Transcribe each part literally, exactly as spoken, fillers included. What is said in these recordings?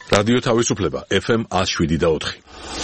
რადიო თავისუფლება ეფ ემ one oh seven და four.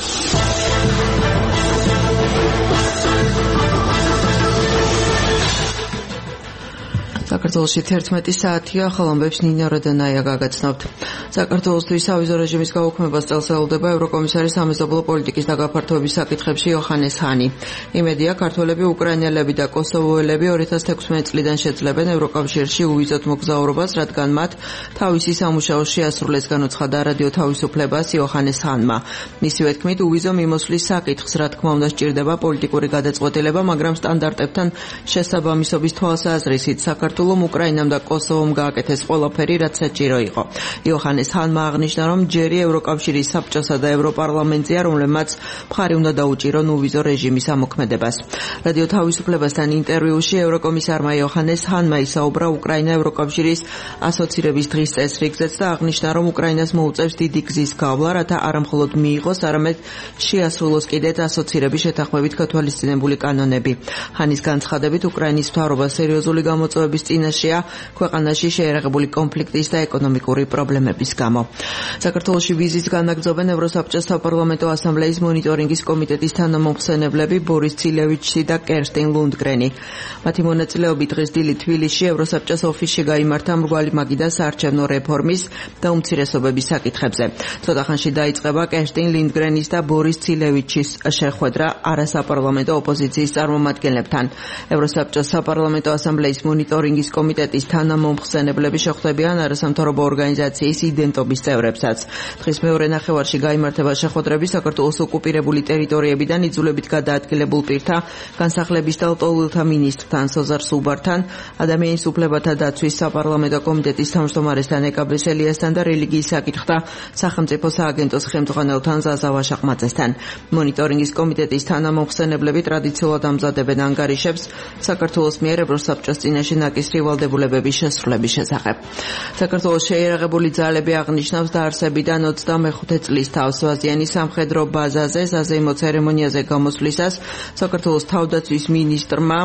საქართველოში თერთმეტი საათია, ახალ ამბებს ნინო როდანაია გაგაცნობთ. საქართველოსთვის სავიზო რეჟიმის გაუქმებას წელს ელოდება ევროკომისარის სამეზობლო პოლიტიკის და გაფართოების საკითხებში იოჰანეს ჰანი. იმედია, ქართველები, უკრაინელები და კოსოვოელები two thousand sixteen წლიდან შეძლებენ ევროკავშირში უვიზოთ მოგზაურობას, რადგან მათ თავისი სამუშაო შეასრულეს, განუცხადა რადიო თავისუფლებას იოჰანეს ჰანმა. მისივე თქმით, უვიზო მიმოსვლის საკითხს, რა თქმა უნდა, სჭირდება პოლიტიკური გადაწყვეტილება, მაგრამ სტანდარტებთან შესაბამისობის თვალსაზრისით საქართველოს, უკრაინამ და კოსოვომ გააკეთეს ყველაფერი, რაც საჭირო იყო. იოჰანეს ჰანმა აღნიშნა, რომ ჯერი ევროკავშირის საბჭოსა და ევროპარლამენტზეა, რომლებმაც მხარი უნდა დაუჭირონ უვიზო რეჟიმის ამოქმედებას. რადიო თავისუფლებასთან ინტერვიუში ევროკომისარმა იოჰანეს ჰანმა ისაუბრა უკრაინა ევროკავშირის ასოცირების დღის წესრიგზეც და აღნიშნა, რომ უკრაინას მოუწევს დიდი გზის გავლა, რათა არა მხოლოდ მიიღოს, არამედ შეასრულოს კიდეც ასოცირების შეთანხმებით გათვალისწინებული კანონები. ჰანის განცხადებით, უკრაინის მთავრობა სერიოზული გამოწვევების წინაშეა ქვეყანაში შეერაღებული კონფლიქტის და ეკონომიკური პრობლემების გამო. საქართველოში ვიზის განაგრძობენ ევროსაბჭოს საპარლამენტო ასამბლეის მონიტორინგის კომიტეტის თანამომხსენებლები ბორის ცილევიჩი და კერსტინ ლუნდგრენი. მათი მონაწილეობით დღეს დილით თბილისში ევროსაბჭოს ოფისში გაიმართა მრგვალი მაგიდა საარჩევნო რეფორმის და უმცირესობების საკითხებზე. ცოტა ხანში დაიწყება კერსტინ ლუნდგრენის და ბორის ცილევიჩის შეხვედრა არასაპარლამენტო ოპოზიციის წარმომადგენლებთან. ევროსაბჭოს საპარლამენტო ასამბლეის მონიტორინგის კომიტეტის თანამომხსენებლები შეხვდებიან არასამთავრობო ორგანიზაციის იდენტობის წევრებსაც. დღის მეორე ნახევარში გაიმართება შეხვედრები საქართველოს ოკუპირებული ტერიტორიებიდან იძულებით გადაადგილებულ პირთა განსახლების და ლტოლვილთა მინისტრთან სოზარ სუბართან, ადამიანის უფლებათა დაცვის საპარლამენტო კომიტეტის თავმჯდომარესთან ეკაბეს ელიასთან და რელიგიის საკითხთა სახელმწიფო სააგენტოს ხელმძღვანელთან ზაზა ვაშაყმაძესთან. მონიტორინგის კომიტეტის თანამომხსენებლები ტრადიციულად ამზადებენ ანგარიშებს საქართველოს მიერ ევროსაბჭოს წინაშე ნაკისრი ვალდებულებების შესრულების შესახებ. საქართველოს შეიარაღებული ძალები აღნიშნავს დაარსებიდან ოცდამეხუთე წლის თავს ვაზიანის სამხედრო ბაზაზე საზეიმო ცერემონიაზე გამოსვლისას საქართველოს თავდაცვის მინისტრმა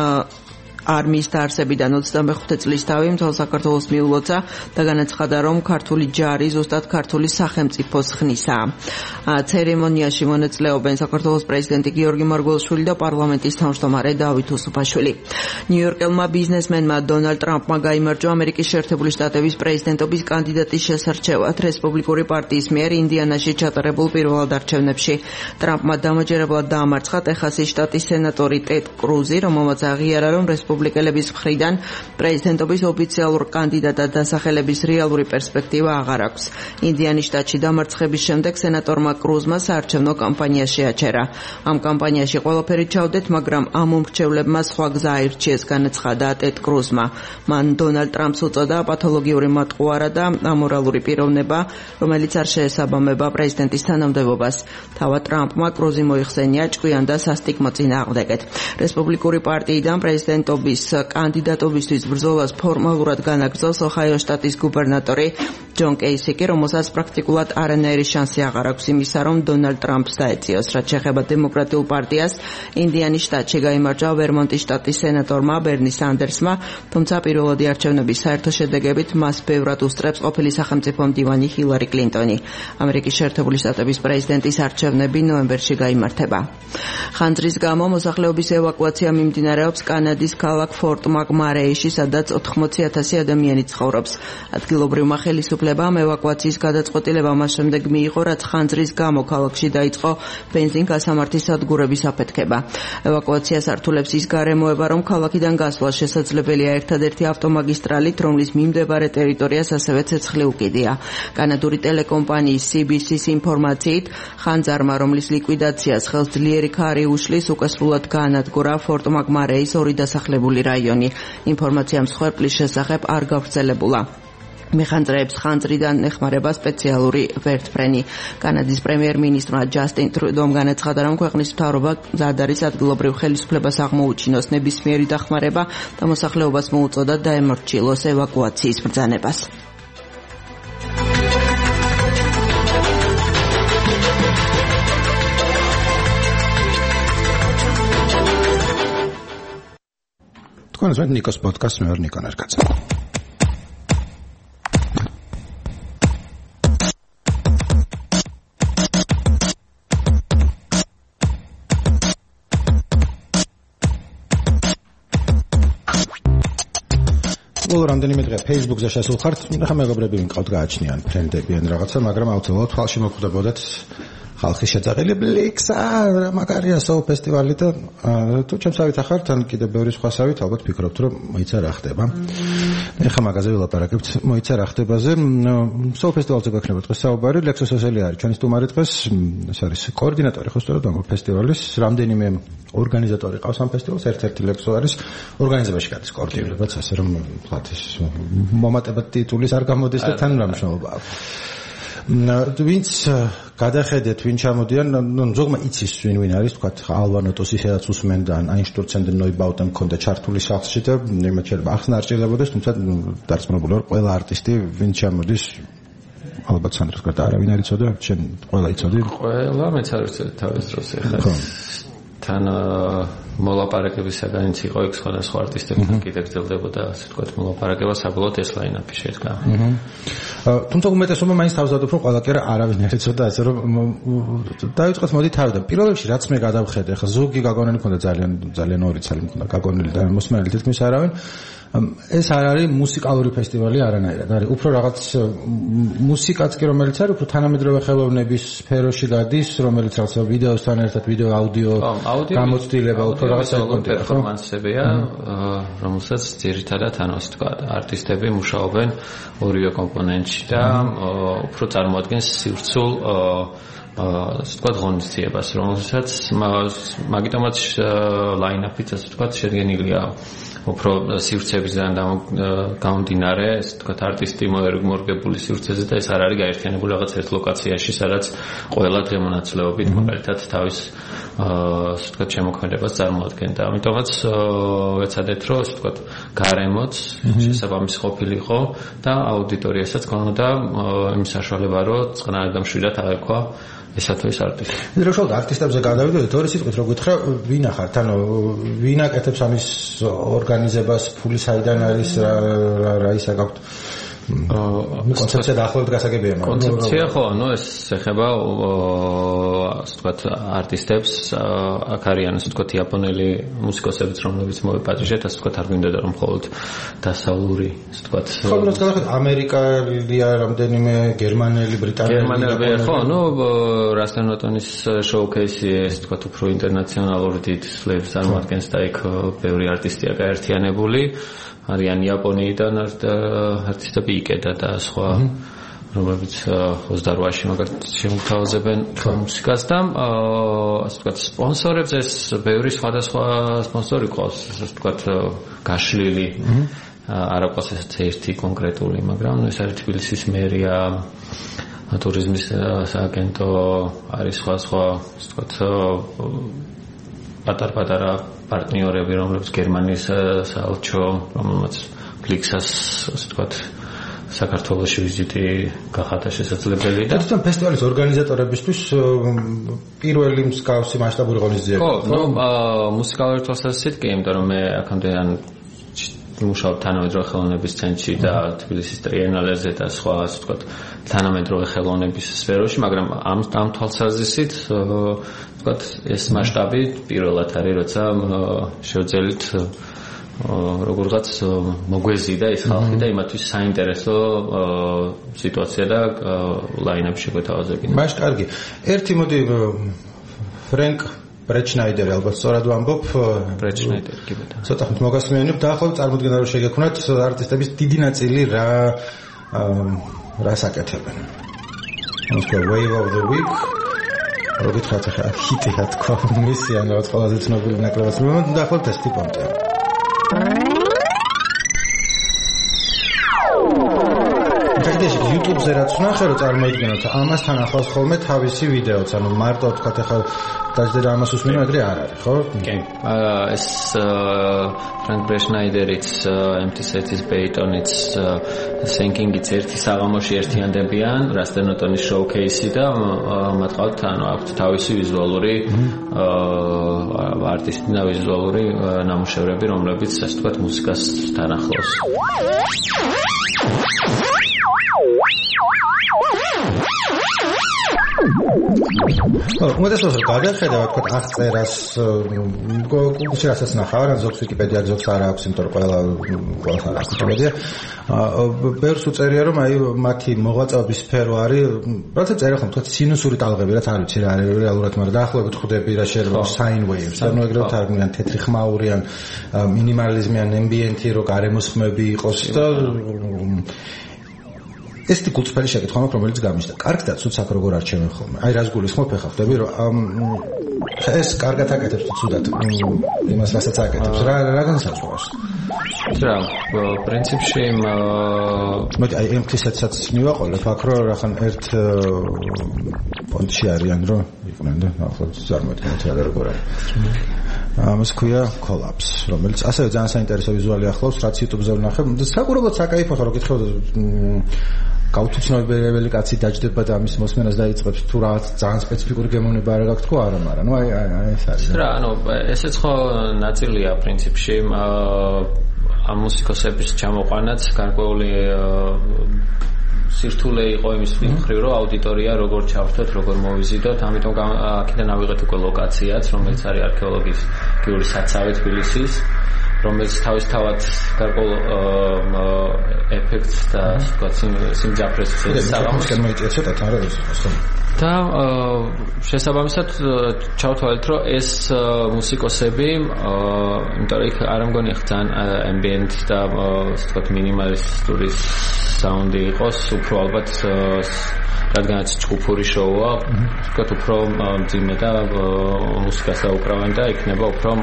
არმიის დაარსებიდან ოცდამეხუთე წლის თავი მთელ საქართველოს მიულოცა და განაცხადა, რომ ქართული ჯარი ზუსტად ქართული სახელმწიფოს ხნისაა. ცერემონიაში მონაწილეობენ საქართველოს პრეზიდენტი გიორგი მარგველიშვილი და პარლამენტის თავმჯდომარე დავით უსუფაშვილი. ნიუ-იორკელმა ბიზნესმენმა დონალდ ტრამპმა გაიმარჯვა ამერიკის შეერთებული შტატების პრეზიდენტობის კანდიდატის შესარჩევად რესპუბლიკური პარტიის მიერ ინდიანაში ჩატარებულ პირველად არჩევნებში. ტრამპმა დამაჯერებლად დაამარცხა ტეხასის შტატის სენატორი ტედ კრუზი, რომელმაც აღიარა, რომ რესპუბლიკელების მხრიდან პრეზიდენტობის ოფიციალურ კანდიდატად დასახელების რეალური პერსპექტივა აღარ აქვს. ინდიანის შტატში დამარცხების შემდეგ სენატორმა კრუზმა საარჩევნო კამპანია შეაჩერა. ამ კამპანიაში ყველაფერი ჩავდეთ, მაგრამ ამ მომრჩევლებმა სხვა გზა აირჩიეს, განაცხადა ტედ კრუზმა. მან დონალდ ტრამპს უწოდა პათოლოგიური მატყუარა და ამორალური პიროვნება, რომელიც არ შეესაბამება პრეზიდენტის თანამდებობას. თავად ტრამპმა კრუზი მოიხსენია ჭკვიან და სასტიკმო წინააღმდეგეთ. რესპუბლიკური პარტიიდან პრეზიდენტობის კანდიდატობისთვის ბრძოლას ფორმალურად განაგრძობს ოჰაიოს შტატის გუბერნატორი ჯონ კეისიკი, რომელსაც პრაქტიკულად არანაირი შანსი აღარ აქვს იმისა, რომ დონალდ ტრამპს დაეწიოს. რაც შეეხება დემოკრატიულ პარტიას, ინდიანის შტატში გაიმარჯვა ვერმონტის შტატის სენატორმა ბერნი სანდერსმა, თუმცა პირველადი არჩევნების საერთო შედეგებით მას ბევრად უსწრებს ყოფილი სახელმწიფო მდივანი ჰილარი კლინტონი. ამერიკის შეერთებული შტატების პრეზიდენტის არჩევნები ნოემბერში გაიმართება. ხანძრის გამო მოსახლეობის ევაკუაცია მიმდინარეობს კანადის ქალაქ ფორტ მაგმარეიში, სადაც ოთხმოცი ათასი ადამიანი ცხოვრობს. ადგილობრივმა ხელისუფლებამ ევაკუაციის გადაწყვეტილება მას შემდეგ მიიღო, რაც ხანძრის გამო ქალაქში დაიწყო ბენზინ-გასამართის სადგურების აფეთქება. ევაკუაციას ართულებს ის გარემოება, რომ ქალაქიდან გასვლა შესაძლებელია ერთადერთი ავტომაგისტრალით, რომლის მიმდებარე ტერიტორიას ასევე ცეცხლი უკიდია. კანადური ტელეკომპანიის სი ბი სის ინფორმაციით, ხანძარმა, რომლის ლიკვიდაციას ხელს ძლიერი ქარი უშლის, უკვე სრულად გაანადგურა ფორტ მაგმარეის ორი დასახლებული რაიონი. ინფორმაცია მსხვერპლის შესახებ არ გავრცელებულა. მეხანძრეებს ხანძრიდან ეხმარება სპეციალური ვერტმფრენი. კანადის პრემიერ-მინისტრმა ჯასტინ ტრუდომ განაცხადა, რომ ქვეყნის მთავრობა მზად არის ადგილობრივ ხელისუფლებას აღმოუჩინოს ნებისმიერი დახმარება და მოსახლეობას მოუწოდა დაემორჩილოს ევაკუაციის ბრძანებას. თქვენ ზოგადად ნიკოს პოდკასტს მე ვარ ნიკო ნარკაძე. ბოლო რამდენიმე დღე Facebook-ზე შესულ ხართ, ახლა მეგობრები ვინყავთ გააჩნიან, ფრენდები ან რაღაცა, მაგრამ აუცილებლად თვალში მოხვდებოდეთ ხალხის შეძაღილი ბლიქსა, მაგარია სოუ ფესტივალი და თუ ჩემსავით ახართ, ან კიდე ბევრი სხვა სავით, ალბათ ფიქრობთ, რომ მოიცა რა ხდება. ეხლა მაგაზე ვილაპარაკებთ, მოიცა რა ხდებაზე. სოუ ფესტივალზე გვექნება დღეს საუბარი, ლექსოს ოსელი არის ჩვენი სტუმარი დღეს, ეს არის კოორდინატორი ხო სწორად ამ ფესტივალის, რამდენიმე ორგანიზატორი ყავს ამ ფესტივალს, ერთ-ერთი ლექსო არის, ორგანიზებაში გადის კოორდინირებაც, ასე რომ ვთქვათ, ეს მომატებად ტიტულის არ გამოდის და თან რა მნიშვნელობა აქვს. ვინც გადახედეთ, ვინ ჩამოდიან, ნუ ზოგმა იცის ვინ ვინ არის, თქვათ ალვანოტოს ისედაც usmen და Einstürzen den Neubauten მქონდა ჩართული სახში და იმათ შეიძლება ახსნა არ ჭირდებოდეს, თუმცა დარწმუნებული ვარ, ყველა არტისტი ვინ ჩამოდის ალბათ სანდროს გარდა არავინ არ იცოდა, შენ ყველა იცოდი? ყველა მეც არ ვიცოდი თავის დროს ეხლა. თან მოლაპარაკებისაგანიც იყო იქ სხვადასხვა არტისტებთან კიდე გრძელდებოდა, ასე ვთქვათ, მოლაპარაკება, საბოლოოდ ეს ლაინაპი შედგა. თუმცა უმეტესობა მაინც თავზად უფრო ყველა კი არავინ არ იცოდა, ასე რომ დაიწყოთ მოდი თავიდან. პირველ რიგში რაც მე გადავხედე, ხა ზოგი გაგონილი მქონდა ძალიან ძალიან ორი ცალი მქონდა გაგონილი და მოსმენელი თითქმის არავინ. ეს არ არის მუსიკალური ფესტივალი არანაირად, არის უფრო რაღაც მუსიკაც კი რომელიც არის, უფრო თანამედროვე ხელოვნების სფეროში გადის, რომელიც რაღაცა ვიდეოსთან ერთად ვიდეო აუდიო გამოცდილება, უფრო რაღაცა პერფორმანსებია, რომელსაც ძირითადად ანუ ასე ვთქვათ, არტისტები მუშაობენ ორივე კომპონენტში და უფრო წარმოადგენს სივრცულ ასე ვთქვათ ღონისძიებას, რომელსაც მაგიტომაც ლაინაპიც ასე ვთქვათ შედგენილია უფრო სივრცებიდან გამომდინარე, ასე ვთქვათ, არტისტი მორგებული სივრცეზე და ეს არ არის გაერთიანებული რაღაც ერთ ლოკაციაში, სადაც ყველა დღემონაცვლეობით მაგალითად თავის ასე ვთქვათ შემოქმედებას წარმოადგენდა. ამიტომაც ვეცადეთ, რომ ასე ვთქვათ, გარემოც შესაბამისი ყოფილიყო და აუდიტორიასაც გქონოდა იმ საშუალება, რომ წყნარ და მშვიდად აექვა ესათვის არტისტი. რო შევდ არტისტებზე გადავიდოდეთ, ორი სიტყვით რო გითხრა, ვინ ახართ? ანუ ვინ აკეთებს ამის ორგანიზებას, ფული საიდან არის, რა რა ისა გაქვთ? კონცეფცია დაახლოებით გასაგებია, მაგრამ კონცეფცია ხო, ну ეს ეხება ასე ვთქვათ არტისტებს, აქ არიან ასე ვთქვათ იაპონელი მუსიკოსებიც, რომლებიც მოვიპატიჟეთ, ასე ვთქვათ არ გვინდა რომ მხოლოდ დასავლური, ასე ვთქვათ. ხო, რა თქმა უნდა, ამერიკელია, რამდენიმე გერმანელი, ბრიტანელი. გერმანელი ხო, ну რასტენოტონის შოუკეისი, ასე ვთქვათ, უფრო ინტერნაციონალური დიდ ფლებს წარმოადგენს და იქ ბევრი არტისტია გაერთიანებული. არიან იაპონიიდან არტისტები იკედა და სხვა, რომლებიც ოცდარვაში მაგალითად შემოთავაზებენ მუსიკას და ასე ვთქვათ სპონსორებს ეს ბევრი სხვადასხვა სპონსორი ყავს, ასე ვთქვათ გაშლილი, არ აქვს ესეც ერთი კონკრეტული, მაგრამ ეს არის თბილისის მერია, ტურიზმის სააგენტო, არის სხვა სხვა, ასე ვთქვათ პატარ-პატარა პარტნიორები, რომლებიც გერმანიის საელჩო, რომელმაც ფლიქსას, ასე ვთქვათ, საქართველოში ვიზიტი გახადა შესაძლებელი და თუმცა ფესტივალის ორგანიზატორებისთვის პირველი მსგავსი მასშტაბური ღონისძიება. ხო, ну, მუსიკალური თვალსაზრისით კი, იმიტომ რომ მე აქამდე ან მუშაობ თანამედროვე ხელოვნების ცენტრში და თბილისის ტრიენალეზე და სხვა, ასე ვთქვათ, თანამედროვე ხელოვნების სფეროში, მაგრამ ამ ამ თვალსაზრისით ვთქვათ, ეს მასშტაბი პირველად არის, როცა შევძელით როგორღაც მოგვეზიდა ეს ხალხი და იმათთვის საინტერესო სიტუაცია და ლაინაპი შეგვეთავაზებინა. მაშ კარგი. ერთი მოდი ფრენკ ბრეჩნაიდერი ალბათ სწორად ვამბობ. ბრეჩნაიდერი კი ბატონო. ცოტა ხნით მოგასმენებ და ახლა წარმოდგენა რომ შეგექონათ არტისტების დიდი ნაწილი რა რას აკეთებენ. ანუ wave of the week როგორც ხათა ჰიტია თქვა მისი ან რაღაც ყველაზე ცნობილი ნაკლებად მომენტ და ახლა ტესტი პონტია. ფაქტიში YouTube-ზე რაც ვნახე რომ წარმოიდგინოთ ამასთან ახლოს ხოლმე თავისი ვიდეოც, ანუ მარტო თქვა ახლა დაждდა ამას უსმენო ეგრე არ არის, ხო? კი. ეს ფრანკ ბრეშნაიდერიც empty set is based on its thinking-იც ერთი საღამოში ერთიანდებიან, რასტენოტონის შოუკეისი და მათ ყავთ ანუ აქვთ თავისი ვიზუალური არტისტი და ვიზუალური ნამუშევრები, რომლებიც ასე ვთქვათ მუსიკასთან ახლოს. უმეტესობას რომ გადახედავ, თქვა აღწერას, გუგლში რასაც ნახავ, ან ზოგს ვიკიპედია, ზოგს არ აქვს, იმიტომ რომ ყველა ყველა არ აქვს ვიკიპედია. ბევრს უწერია, რომ აი მათი მოღვაწეობის სფერო არის, როცა წერა ხომ თქვა სინუსური ტალღები, რაც არ ვიცი რა არის რეალურად, მაგრამ დაახლოებით ხვდები რა შეიძლება sine waves, ანუ ეგრევე თარგმნიან თეთრი ხმაური ან მინიმალიზმი ან ambient-ი, რო გარემოს ხმები იყოს და ეს ტიპი კულტფელი შეკითხვა მაქვს, რომელიც გამიშდა. კარგ და ცუდს აქ როგორ არჩევენ ხოლმე. აი რას გულისხმობ ახლა ხდები, რომ ეს კარგად აკეთებს თუ ცუდად იმას, რასაც აკეთებს. რა რა განსაზღვრავს? რა, პრინციპში მოდი აი ამ თვისაც მივაყოლებ აქ, რომ რახან ერთ პონტში არიან, რომ იყვნენ და ახლა წარმოიდგინეთ რა როგორ არის. ამას ქვია collapse, რომელიც ასევე ძალიან საინტერესო ვიზუალი ახლავს, რაც YouTube-ზე ვნახე. საკურებოდ საკაიფო ხო, რომ გითხევთ გაუთუცნობებელი კაცი დაждდება და ამის მოსმენას დაიწყებს თუ რაღაც ძალიან სპეციფიკური გემოვნება არ გაქვს თუ არა, მაგრამ ნუ აი აი ეს არის. რა, ანუ ესეც ხო ნაწილია პრინციპში ამ მუსიკოსების ჩამოყვანაც გარკვეული სირთულე იყო იმის მხრივ, რომ აუდიტორია როგორ ჩავრთოთ, როგორ მოვიზიდოთ, ამიტომ აქედან ავიღეთ უკვე ლოკაციაც, რომელიც არის არქეოლოგიური საცავი თბილისის, რომელიც თავისთავად გარკვეულ ეფექტს და ვთქვათ სიმძაფრეს საღამოს შემოიწია ცოტა რა არის ხო? და შესაბამისად ჩავთვალეთ, რომ ეს მუსიკოსები, იმიტომ რომ იქ არ მგონი ძალიან ambient და ვთქვათ მინიმალისტური საუნდი იყოს, უფრო ალბათ რადგანაც ჯგუფური შოუა, ვთქვათ უფრო მძიმე და მუსიკას დაუკრავენ და იქნება უფრო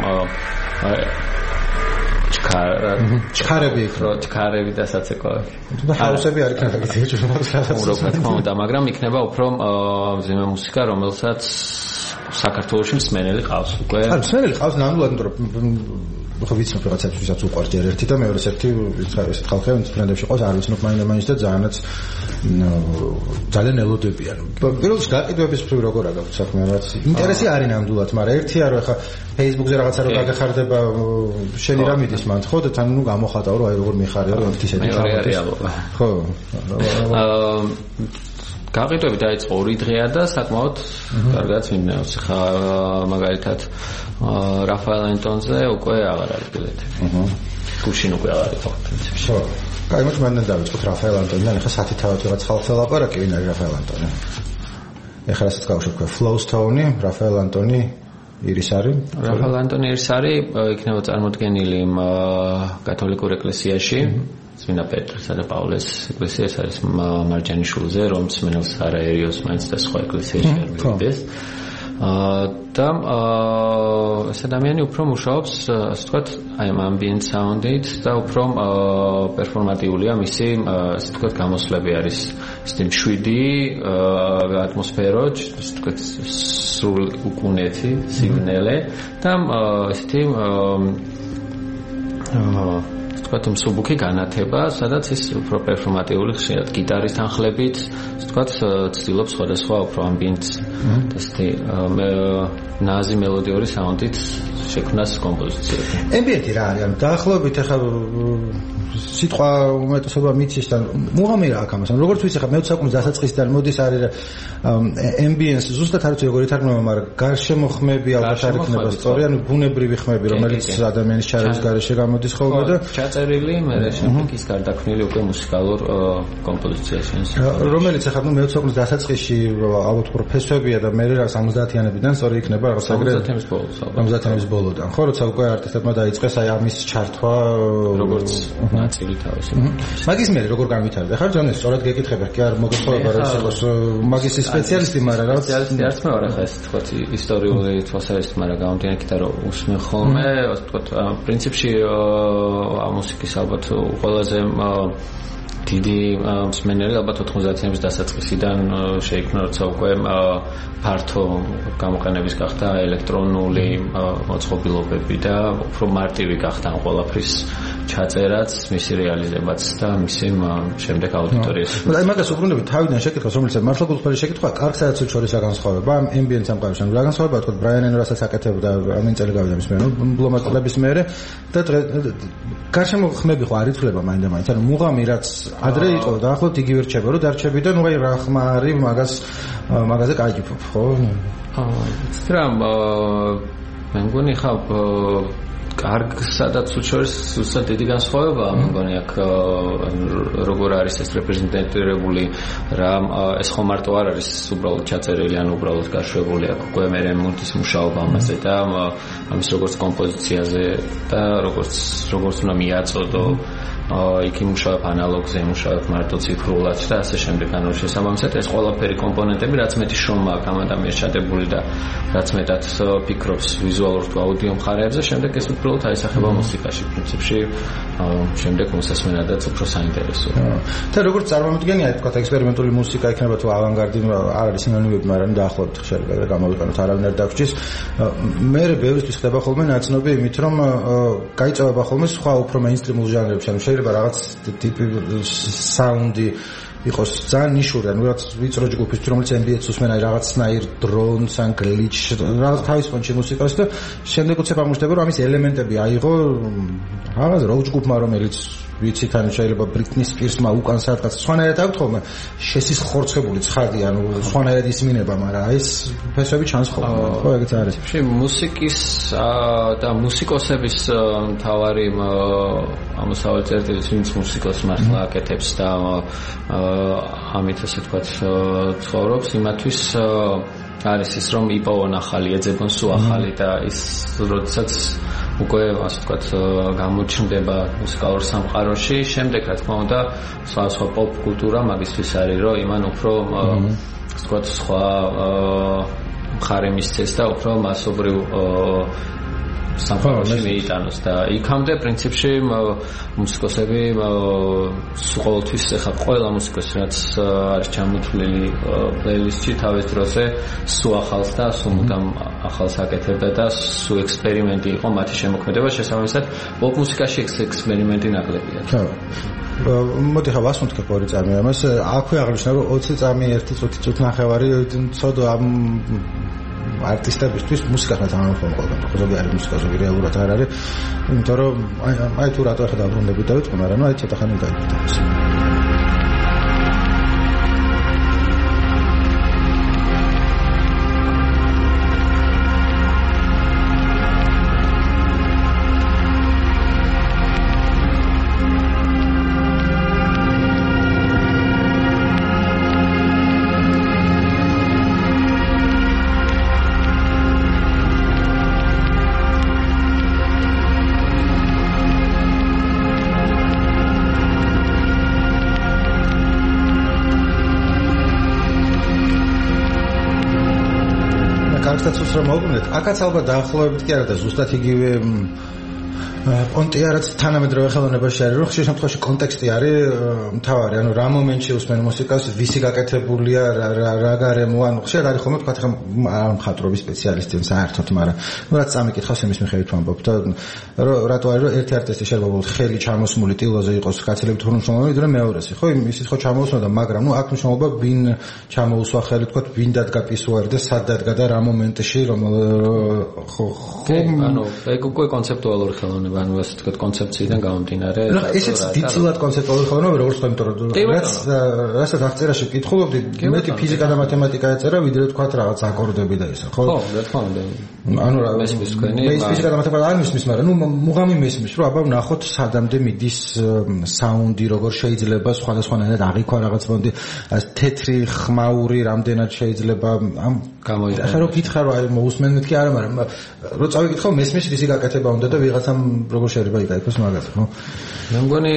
ჩქარები იქნება, ჩქარები და საცეკვავები. და ჰაუსები არ იქნება გითხრით, რა თქმა უნდა, მაგრამ იქნება უფრო მძიმე მუსიკა, რომელსაც საქართველოში მსმენელი ყავს უკვე. არა, მსმენელი ყავს ნამდვილად, იმიტომ რომ ხო ვიცნობ რაღაცებს, ვისაც უყვარს ჯერ ერთი და მეორე ერთი ესეთ ხალხი, ვინც ბრენდებში ყავს, არ ვიცნობ მაინდა-მაინც და ძალიანაც ძალიან ელოდებიან. პირველში გაყიდვების მხრივ როგორ აგაქვთ საქმე, რაც ინტერესი არის ნამდვილად, მაგრამ ერთია რომ ახლა Facebook-ზე რაღაცა რო გაგახარდება, შენი რა მიდის მანდ, ხო და თან ნუ გამოხატავ რომ აი როგორ მიხარია რომ ერთი ისეთი რეალობა. ხო. აა გაყიდვები დაიწყო ორი დღეა და საკმაოდ კარგად მიმნევს. ხა მაგალითად რაფაელ ანტონზე უკვე აღარ არის ბილეთები. აჰა. გუშინ უკვე აღარ იყო პრინციპში. ხო. კაი, მოდი მანდ დავიწყოთ რაფაელ ანტონიდან. ახლა საათი თავად ვიღაც ხალხს ელაპარაკი, ვინ არის რაფაელ ანტონი? ახლა რასაც გავუშვებ, Flowstone-ი, რაფაელ ანტონი ირის არის? რაფაელ ანტონი ირის არის, იქნება წარმოდგენილი კათოლიკურ ეკლესიაში. წმინდა პეტრესა და პავლეს ეკლესიას არის მარჯანიშვილზე, რომ მსმენელს არაერიოს მაინც და სხვა ეკლესიაში არ მივიდეს. და ეს ადამიანი უფრო მუშაობს, ასე ვთქვათ, აი ამ ambient sound-ით და უფრო პერფორმატიულია მისი, ასე ვთქვათ, გამოსვლები არის ისეთი მშვიდი ატმოსფერო, ასე ვთქვათ, სრულ უკუნეთი, სიგნალე და ესეთი ვთქვათ, მსუბუქი განათება, სადაც ის უფრო პერფორმატიული ხშირად გიტარის თანხლებით, ვთქვათ, ცდილობს სხვადასხვა უფრო ambient და ესეთი ნაზი მელოდიური საუნდით შექმნას კომპოზიციები. ambient-ი რა არის? ანუ დაახლოებით ახლა სიტყვა უმეტესობა მიცის და მუღამი რა აქ ამას. ანუ როგორც ვიცი, ხა მე საქმის დასაწყისიდან მოდის არის ambient, ზუსტად არ ვიცი როგორ ითარგმნება, მაგრამ გარშემო ხმები ალბათ არ იქნება სწორი, ანუ ბუნებრივი ხმები, რომელიც ადამიანის ჩარევის გარეშე გამოდის ხოლმე და ჩაწერილი, მე შემდეგ ის გარდაქმნილი უკვე მუსიკალურ კომპოზიციაში. რომელიც ახლა ნუ მე საქმის დასაწყისში ალბათ პროფესორებია და მე რაღაც ორმოცდაათიანებიდან სწორი იქნება რაღაც აგრე ორმოცდაათიანის ბოლოს. ორმოცდაათიანის ბოლოდან. ხო, როცა უკვე არტისტებმა დაიწყეს აი ამის ჩართვა როგორც ნაწილი თავისი. მაგის მე როგორ განვითარდა? ხარ ძონეს სწორად გეკითხება, კი არ მოგეხმარება რა იყოს მაგის სპეციალისტი, მაგრამ რა სპეციალისტი არც მე ვარ ახლა ეს თქვა ისტორიული თვალსაზრისით, მაგრამ გამომდინარე იქიდან რომ უსმენ ხოლმე, ასე თქვა პრინციპში ამ მუსიკის ალბათ ყველაზე დიდი მსმენელი ალბათ ოთხმოცდაათიანების დასაწყისიდან შეიქმნა, როცა უკვე ფართო გამოყენების გახდა ელექტრონული მოწყობილობები და უფრო მარტივი გახდა ყველაფრის ჩაწერაც, მისი რეალიზებაც და მისი შემდეგ აუდიტორიის. აი მაგას უბრუნდები თავიდან შეკითხოს, რომელიც მართლა გულწრფელი შეკითხვა, კარგ სადაც შორის რა განსხვავება, ამ ambient სამყაროში, რა განსხვავება თქვა ბრაიან ენ რასაც აკეთებდა ამინ წელი გავიდა მის მერე, ბლომატლების მერე და გარშემო ხმები ხო არ ითვლება მაინდა-მაინც, ანუ მუღამი რაც ადრე იყო და ახლობთ იგივე რჩება, რომ დარჩებიდან ნუ აი რა ხმა არის მაგას მაგაზე გაიგიფობ, ხო? აა, ცრამ მე მგონი ხა კარგ სადაც უჩვენს უბრალოდ დიდი განსხვავებაა მე მგონი აქ როგორ არის ეს რეპრეზენტირებული რა ეს ხო მარტო არ არის უბრალოდ ჩაწერილი ან უბრალოდ გაშვებული აქ უკვე მე მუნტის მუშაობა ამაზე და ამის როგორც კომპოზიციაზე და როგორც როგორც უნდა მიაწოდო იქ იმუშავებ ანალოგზე, იმუშავებ მარტო ციფრულად და ასე შემდეგ. ანუ შესაბამისად ეს ყველაფერი კომპონენტები, რაც მეტი შრომა აქვს ამ ადამიანს ჩადებული და რაც მეტად ფიქრობს ვიზუალურ თუ აუდიო მხარეებზე, შემდეგ ეს უბრალოდ აისახება მუსიკაში. პრინციპში შემდეგ მოსასმენადაც უფრო საინტერესოა. და როგორც წარმომიდგენია, თქვა ექსპერიმენტული მუსიკა იქნება თუ ავანგარდი, არ არის სინონიმები, მაგრამ დაახლოებით შეიძლება გამოვიყენოთ არავინ არ დაგჭირს. მე ბევრისთვის ხდება ხოლმე ნაცნობი იმით, რომ გაიწევება ხოლმე სხვა უფრო მეინსტრიმულ ჟანრებში, ანუ შეიძლება რაღაც ტიპი საუნდი იყოს ძალიან ნიშური, ანუ რაღაც ვიწრო ჯგუფის, რომელიც ambient-ს უსმენ, აი რაღაცნაირ დრონს ან გლიჩ, რაღაც თავის ფონში მუსიკას და შემდეგ უცებ ამოჩნდება, რომ ამის ელემენტები აიღო რაღაც როკ ჯგუფმა, რომელიც ვიცით, ანუ შეიძლება Britney Spears-მა უკან სადღაც სხვანაირად აქვს ხოლმე შესისხორცხებული ცხადი, ანუ სხვანაირად ისმინება, მაგრამ აი ეს ფესვები ჩანს ხოლმე, ხო, ეგეც არის. შე მუსიკის და მუსიკოსების მთავარი ამოსავალი წერტილი ვინც მუსიკოს მართლა აკეთებს და ამით ასე ვთქვათ ცხოვრობს, იმათვის არის ის რომ იპოვონ ახალი, ეძებონ სულ ახალი და ის როდესაც უკვე ასე ვთქვათ გამოჩნდება მუსიკალურ სამყაროში, შემდეგ რა თქმა უნდა სხვა სხვა პოპ კულტურა მაგისთვის არის, რომ იმან უფრო ასე ვთქვათ სხვა მხარე მისცეს და უფრო მასობრივ სამყაროში მიიტანოს და იქამდე პრინციპში მუსიკოსები ყოველთვის ახლა ყველა მუსიკოსი რაც არის ჩამოთვლილი პლეილისტში თავის დროზე სულ ახალს და სულ მუდამ ახალს აკეთებდა და სულ ექსპერიმენტი იყო მათი შემოქმედება შესაბამისად პოპ მუსიკაში ექსპერიმენტი ნაკლებია. ხო. მოდი ხა ვასმოთ ორი წამი ამას აქვე აღნიშნა რომ ოცი წამი ერთი წუთი წუთი ნახევარი ცოდო ამ არტისტებისთვის მუსიკას მეთანხმება ყველგან. ზოგი არის მუსიკა, ზოგი რეალურად არ არის. იმიტომ რომ აი აი თუ რატო ახლა დაბრუნდებით და ვიტყვი, მაგრამ აი ცოტა ხანი გაიგეთ. Აკაც ალბათ დაახლოებით კი არა და ზუსტად იგივე პონტი არაც თანამედროვე ხელოვნებაში არის, რომ ხშირ შემთხვევაში კონტექსტი არის მთავარი, ანუ რა მომენტში უსმენ მუსიკას, ვისი გაკეთებულია, რა გარემო, ანუ ხშირად არის ხოლმე თქვა ხა მხატვრობის სპეციალისტი საერთოდ, მაგრამ ნუ რაც წამიკითხავს იმის მიხედვით ვამბობ და რატო არის რომ ერთი არტისტი შეიძლება ხელი ჩამოსმული ტილოზე იყოს გაცილებით ხმოვანი, ვიდრე მეორესი, ხო, ისიც ხო ჩამოусვოდა, მაგრამ ნუ აქ მნიშვნელობა ვინ ჩამოусვა ხელი, თქვა ვინ დადგა პისუარი და სად დადგა და რა მომენტში რომ ხო ხო ანუ ეგ უკვე კონცეპტუალური ხელოვნება ანუ ასე თქვა კონცეფციიდან გამომდინარე. რა ესეც დიდწილად კონცეპტუალური ხელოვნება როგორც თქვა, იმიტომ რომ რაც რასაც აღწერაში ვკითხულობდი, მეტი ფიზიკა და მათემატიკა ეწერა, ვიდრე თქვა რაღაც აკორდები და ისა, ხო? ხო, რა თქმა უნდა. ანუ რა მესმის თქვენი, ფიზიკა და მათემატიკა არ მისმის, მაგრამ ნუ მუღამი მესმის, რომ აბა ვნახოთ სადამდე მიდის საუნდი, როგორ შეიძლება სხვადასხვანაირად აღიქვა რაღაც მონდი, თეთრი, ხმაური, რამდენად შეიძლება ამ გამოიყენოს. ახლა რო გითხრა რომ აი მოусმენ მეთქი არა, მაგრამ რო წავიკითხო მესმის ისი გაკეთება უნდა და ვიღაცამ როგორ შეიძლება იკეთოს მაგაზე, ხო? მე მგონი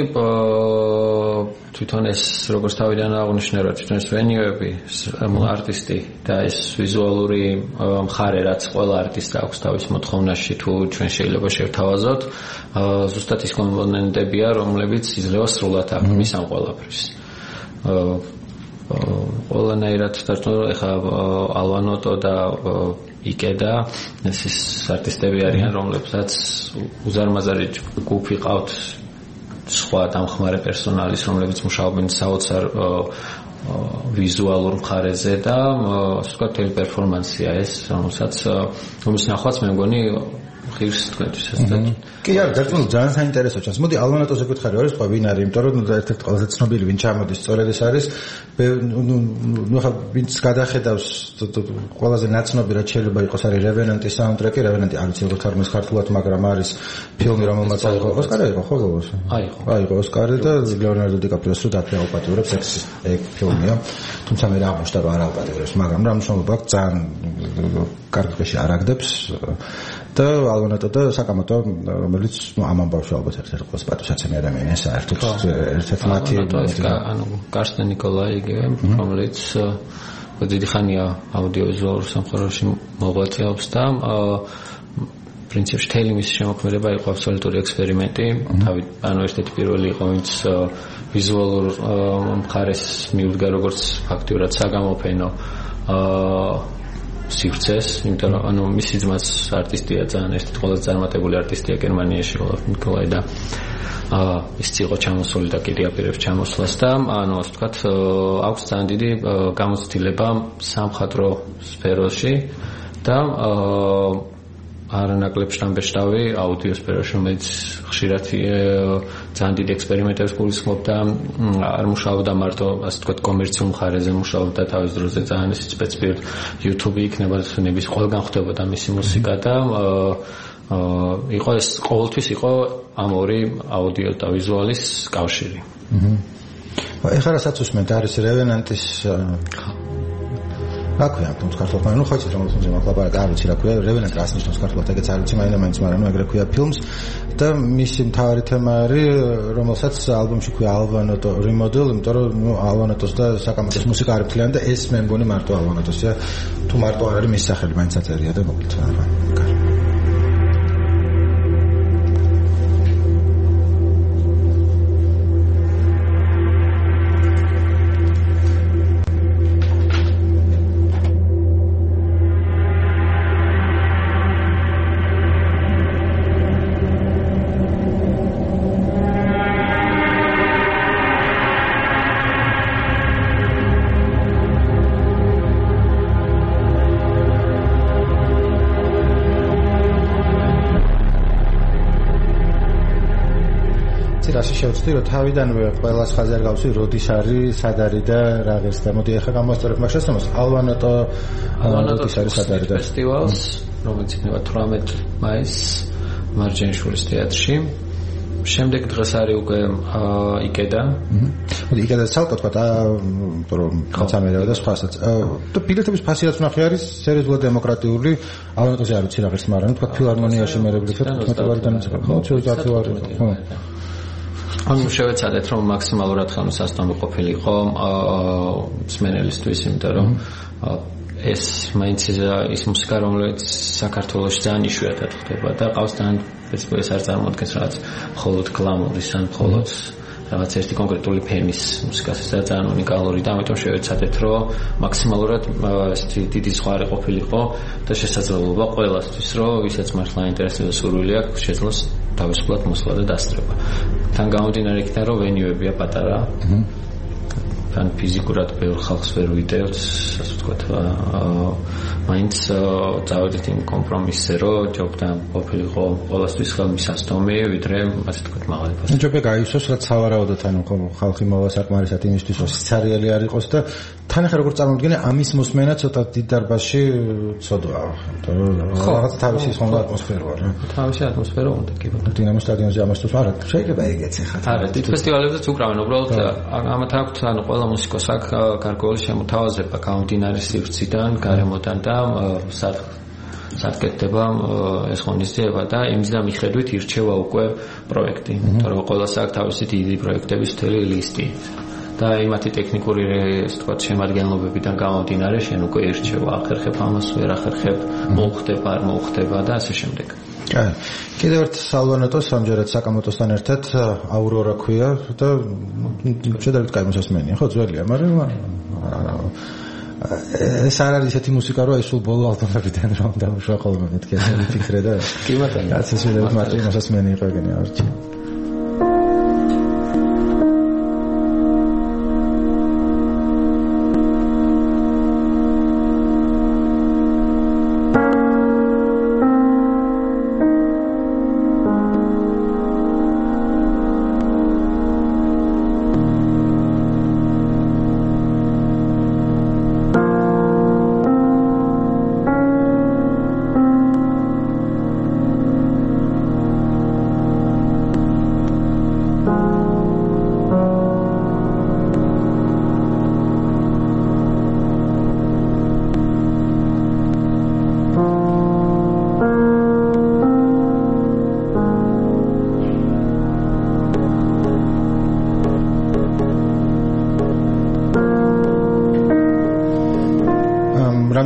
თვითონ ეს როგორც თავიდან აღნიშნე რა თვითონ ეს ვენიოები, არტისტი და ეს ვიზუალური მხარე რაც ყველა არტისტს აქვს თავის მოთხოვნაში თუ ჩვენ შეიძლება შევთავაზოთ, ზუსტად ის კომპონენტებია, რომლებიც იძლევა სრულად აღქმის ამ ყველაფერს. ყველანაირად თვითონ ეხა ალვანოტო და იკედა ეს არტისტები არიან, რომლებსაც უზარმაზარი ჯგუფი ყავთ სხვა დამხმარე პერსონალის, რომლებიც მუშაობენ საოცარ ვიზუალურ მხარეზე და ასე ვთქვათ, თელი პერფორმანსია ეს, რომელსაც რომის ნახვაც მე მგონი ღირს თქვენთვის ასეთ. კი არა, გარკვეულ ძალიან საინტერესო ჩანს. მოდი ალვანატოზე გითხარი, არის სხვა ვინ არის, იმიტომ რომ ერთ-ერთი ყველაზე ცნობილი ვინ ჩამოდის, სწორედ ეს არის. ნუ ნუ ხა ვინც გადახედავს ყველაზე ნაცნობი რაც შეიძლება იყოს არის რევენანტის საუნდტრეკი, რევენანტი არ ვიცი როგორ თარგმნეს ქართულად, მაგრამ არის ფილმი, რომელმაც აიღო ოსკარი, აიღო ხო გოგოს? აიღო. აიღო ოსკარი და ლეონარდო დიკაპრიოს რო დაფიაუპატიურებს ეს ეგ ფილმია. თუმცა მე რა აღმოჩნდა რომ არ აუპატიურებს, მაგრამ რა მნიშვნელობა აქვს ძალიან კარგი ხეში არ აგდებს. და ალვანატო და საკამოტო რომელიც ნუ ამ ამბავში ალბათ ერთ-ერთი ყველაზე პატივსაცემი ადამიანია საერთოდ ერთ-ერთი მათი ანუ კარსტენ ნიკოლაი იგივე რომელიც დიდი ხანია აუდიოვიზუალურ სამყაროში მოღვაწეობს და პრინციპში თელი მისი შემოქმედება იყო აბსოლუტური ექსპერიმენტი თავი ანუ ერთ-ერთი პირველი იყო ვინც ვიზუალურ მხარეს მიუდგა როგორც ფაქტიურად საგამოფენო სივრცეს, იმიტომ რომ ანუ მისი ძმაც არტისტია ძალიან ერთ-ერთი ყველაზე წარმატებული არტისტია გერმანიაში ოლაფ ნიკოლაი და აა ის იყო ჩამოსული და კიდე აპირებს ჩამოსვლას და ანუ ასე ვთქვათ აქვს ძალიან დიდი გამოცდილება სამხატვრო სფეროში და აა არანაკლებ შტამბეშტავი აუდიო სფეროში, რომელიც ხშირად ძალიან დიდი ექსპერიმენტებს გულისხმობდა, არ მუშაობდა მარტო ასე ვთქვათ კომერციულ მხარეზე, მუშაობდა თავის დროზე ძალიან ისიც სპეციფიურად YouTube-ი იქნება ნების ყველგან ხვდებოდა მისი მუსიკა და აა იყო ეს ყოველთვის იყო ამ ორი აუდიო და ვიზუალის კავშირი. აჰა. ეხლა რასაც უსმენთ არის რევენანტის რა ქვია თუმცა ქართულად ნუ ხოჭი რომ თუმცა მაგალითად არ ვიცი რა ქვია რევენანტი რას ნიშნავს ქართულად ეგეც არ ვიცი მაინც მაგრამ ნუ ეგრე ქვია ფილმს და მისი მთავარი თემა არის რომელსაც ალბომში ქვია ალვანატო remodel იმიტომ რომ ნუ ალვანატოს და საკამათოს მუსიკა არის მთლიანი და ეს მე მგონი მარტო ალვანატოსია თუ მარტო არ არის მისი სახელი მაინც აწერია და მოკლედ რა კარგი შევწდი რომ თავიდანვე ყველას ხაზი არ გავსვი როდის არის სად არის და რა ღირს და მოდი ახლა გამოსწორებ მას შესწავლას ალვანატო როდის არის სად არის და ფესტივალს რომელიც იქნება თვრამეტ მაისს მარჯანიშვილის თეატრში შემდეგ დღეს არის უკვე იკედა მოდი იკედა ცალკე თქვა და რომ ხალხამერევა და სხვასაც და ბილეთების ფასი რაც ნახე არის სერიოზულად დემოკრატიული ალვანატოზე არ ვიცი რა ღირს მაგრამ თქვა ფილარმონიაში მე რეგვლითა თეატრიდან ხო ცოტა ხო ანუ შევეცადეთ რომ მაქსიმალურად ხელმისაწვდომი ყოფილიყო მსმენელისთვის, იმიტომ რომ ეს მაინც ის მუსიკა რომელიც საქართველოში ძალიან იშვიათად ხდება და ყავს ძალიან ეს არ წარმოადგენს რაღაც მხოლოდ გლამურის ან მხოლოდ რაღაც ერთი კონკრეტული ფენის მუსიკას ეს ძალიან უნიკალური და ამიტომ შევეცადეთ რომ მაქსიმალურად ესეთი დიდი ზღვარი ყოფილიყო და შესაძლებლობა ყველასთვის რომ ვისაც მართლა ინტერესდება სურვილი აქვს შეძლოს თავისუფლად მოსვლა და დასწრება. თან გამომდინარე იქიდან რომ ვენიუებია პატარა. თან ფიზიკურად ბევრ ხალხს ვერ ვიდევთ, ასე ვთქვათ, მაინც წავედით იმ კომპრომისზე, რომ ჯობდა ყოფილიყო ყველასთვის ხელმისაწვდომი, ვიდრე ასე ვთქვათ მაღალი ფასი. ჯობდა გაისვოს, რაც სავარაუდოდ ანუ ხალხი მოვა საკმარისად იმისთვის, რომ სიცარიელი არ იყოს და თან ახლა როგორ წარმოვიდგინე ამის მოსმენა ცოტა დიდ დარბაზში ცოდვაა. ხო, რაღაც თავისი სხვა ატმოსფერო არის. თავისი ატმოსფერო უნდა კი ბატონო. დინამოს სტადიონზე ამასთვის არა, შეიძლება ეგეც ახლა. არა, დიდ ფესტივალებზეც უკრავენ, უბრალოდ ამათ აქვთ ანუ ყველა მუსიკოს აქვს გარკვეული შემოთავაზება გამომდინარე სივრციდან, გარემოდან და სად სადგეთდება ეს ღონისძიება და იმისდა მიხედვით ირჩევა უკვე პროექტი. იმიტომ რომ ყველას აქვს თავისი დიდი პროექტების მთელი ლისტი. და იმათი ტექნიკური ეს თქვა შემადგენლობებიდან გამომდინარე შენ უკვე ირჩევა ახერხებ ამას ვერ ახერხებ მოუხდება არ მოუხდება და ასე შემდეგ. აი კიდევ ერთ ალვანატოს სამჯერად საკამოტოსთან ერთად აურორა ქვია და შედარებით კაი მოსასმენია ხო ძველია მაგრამ ეს არ არის ესეთი მუსიკა რომ ეს სულ ბოლო ალბომებიდან რომ დამუშვა ხოლმე მეთქე ვიფიქრე და კი ბატონო რაც ეს შედარებით მარტივი მოსასმენი იყო ეგენი არჩი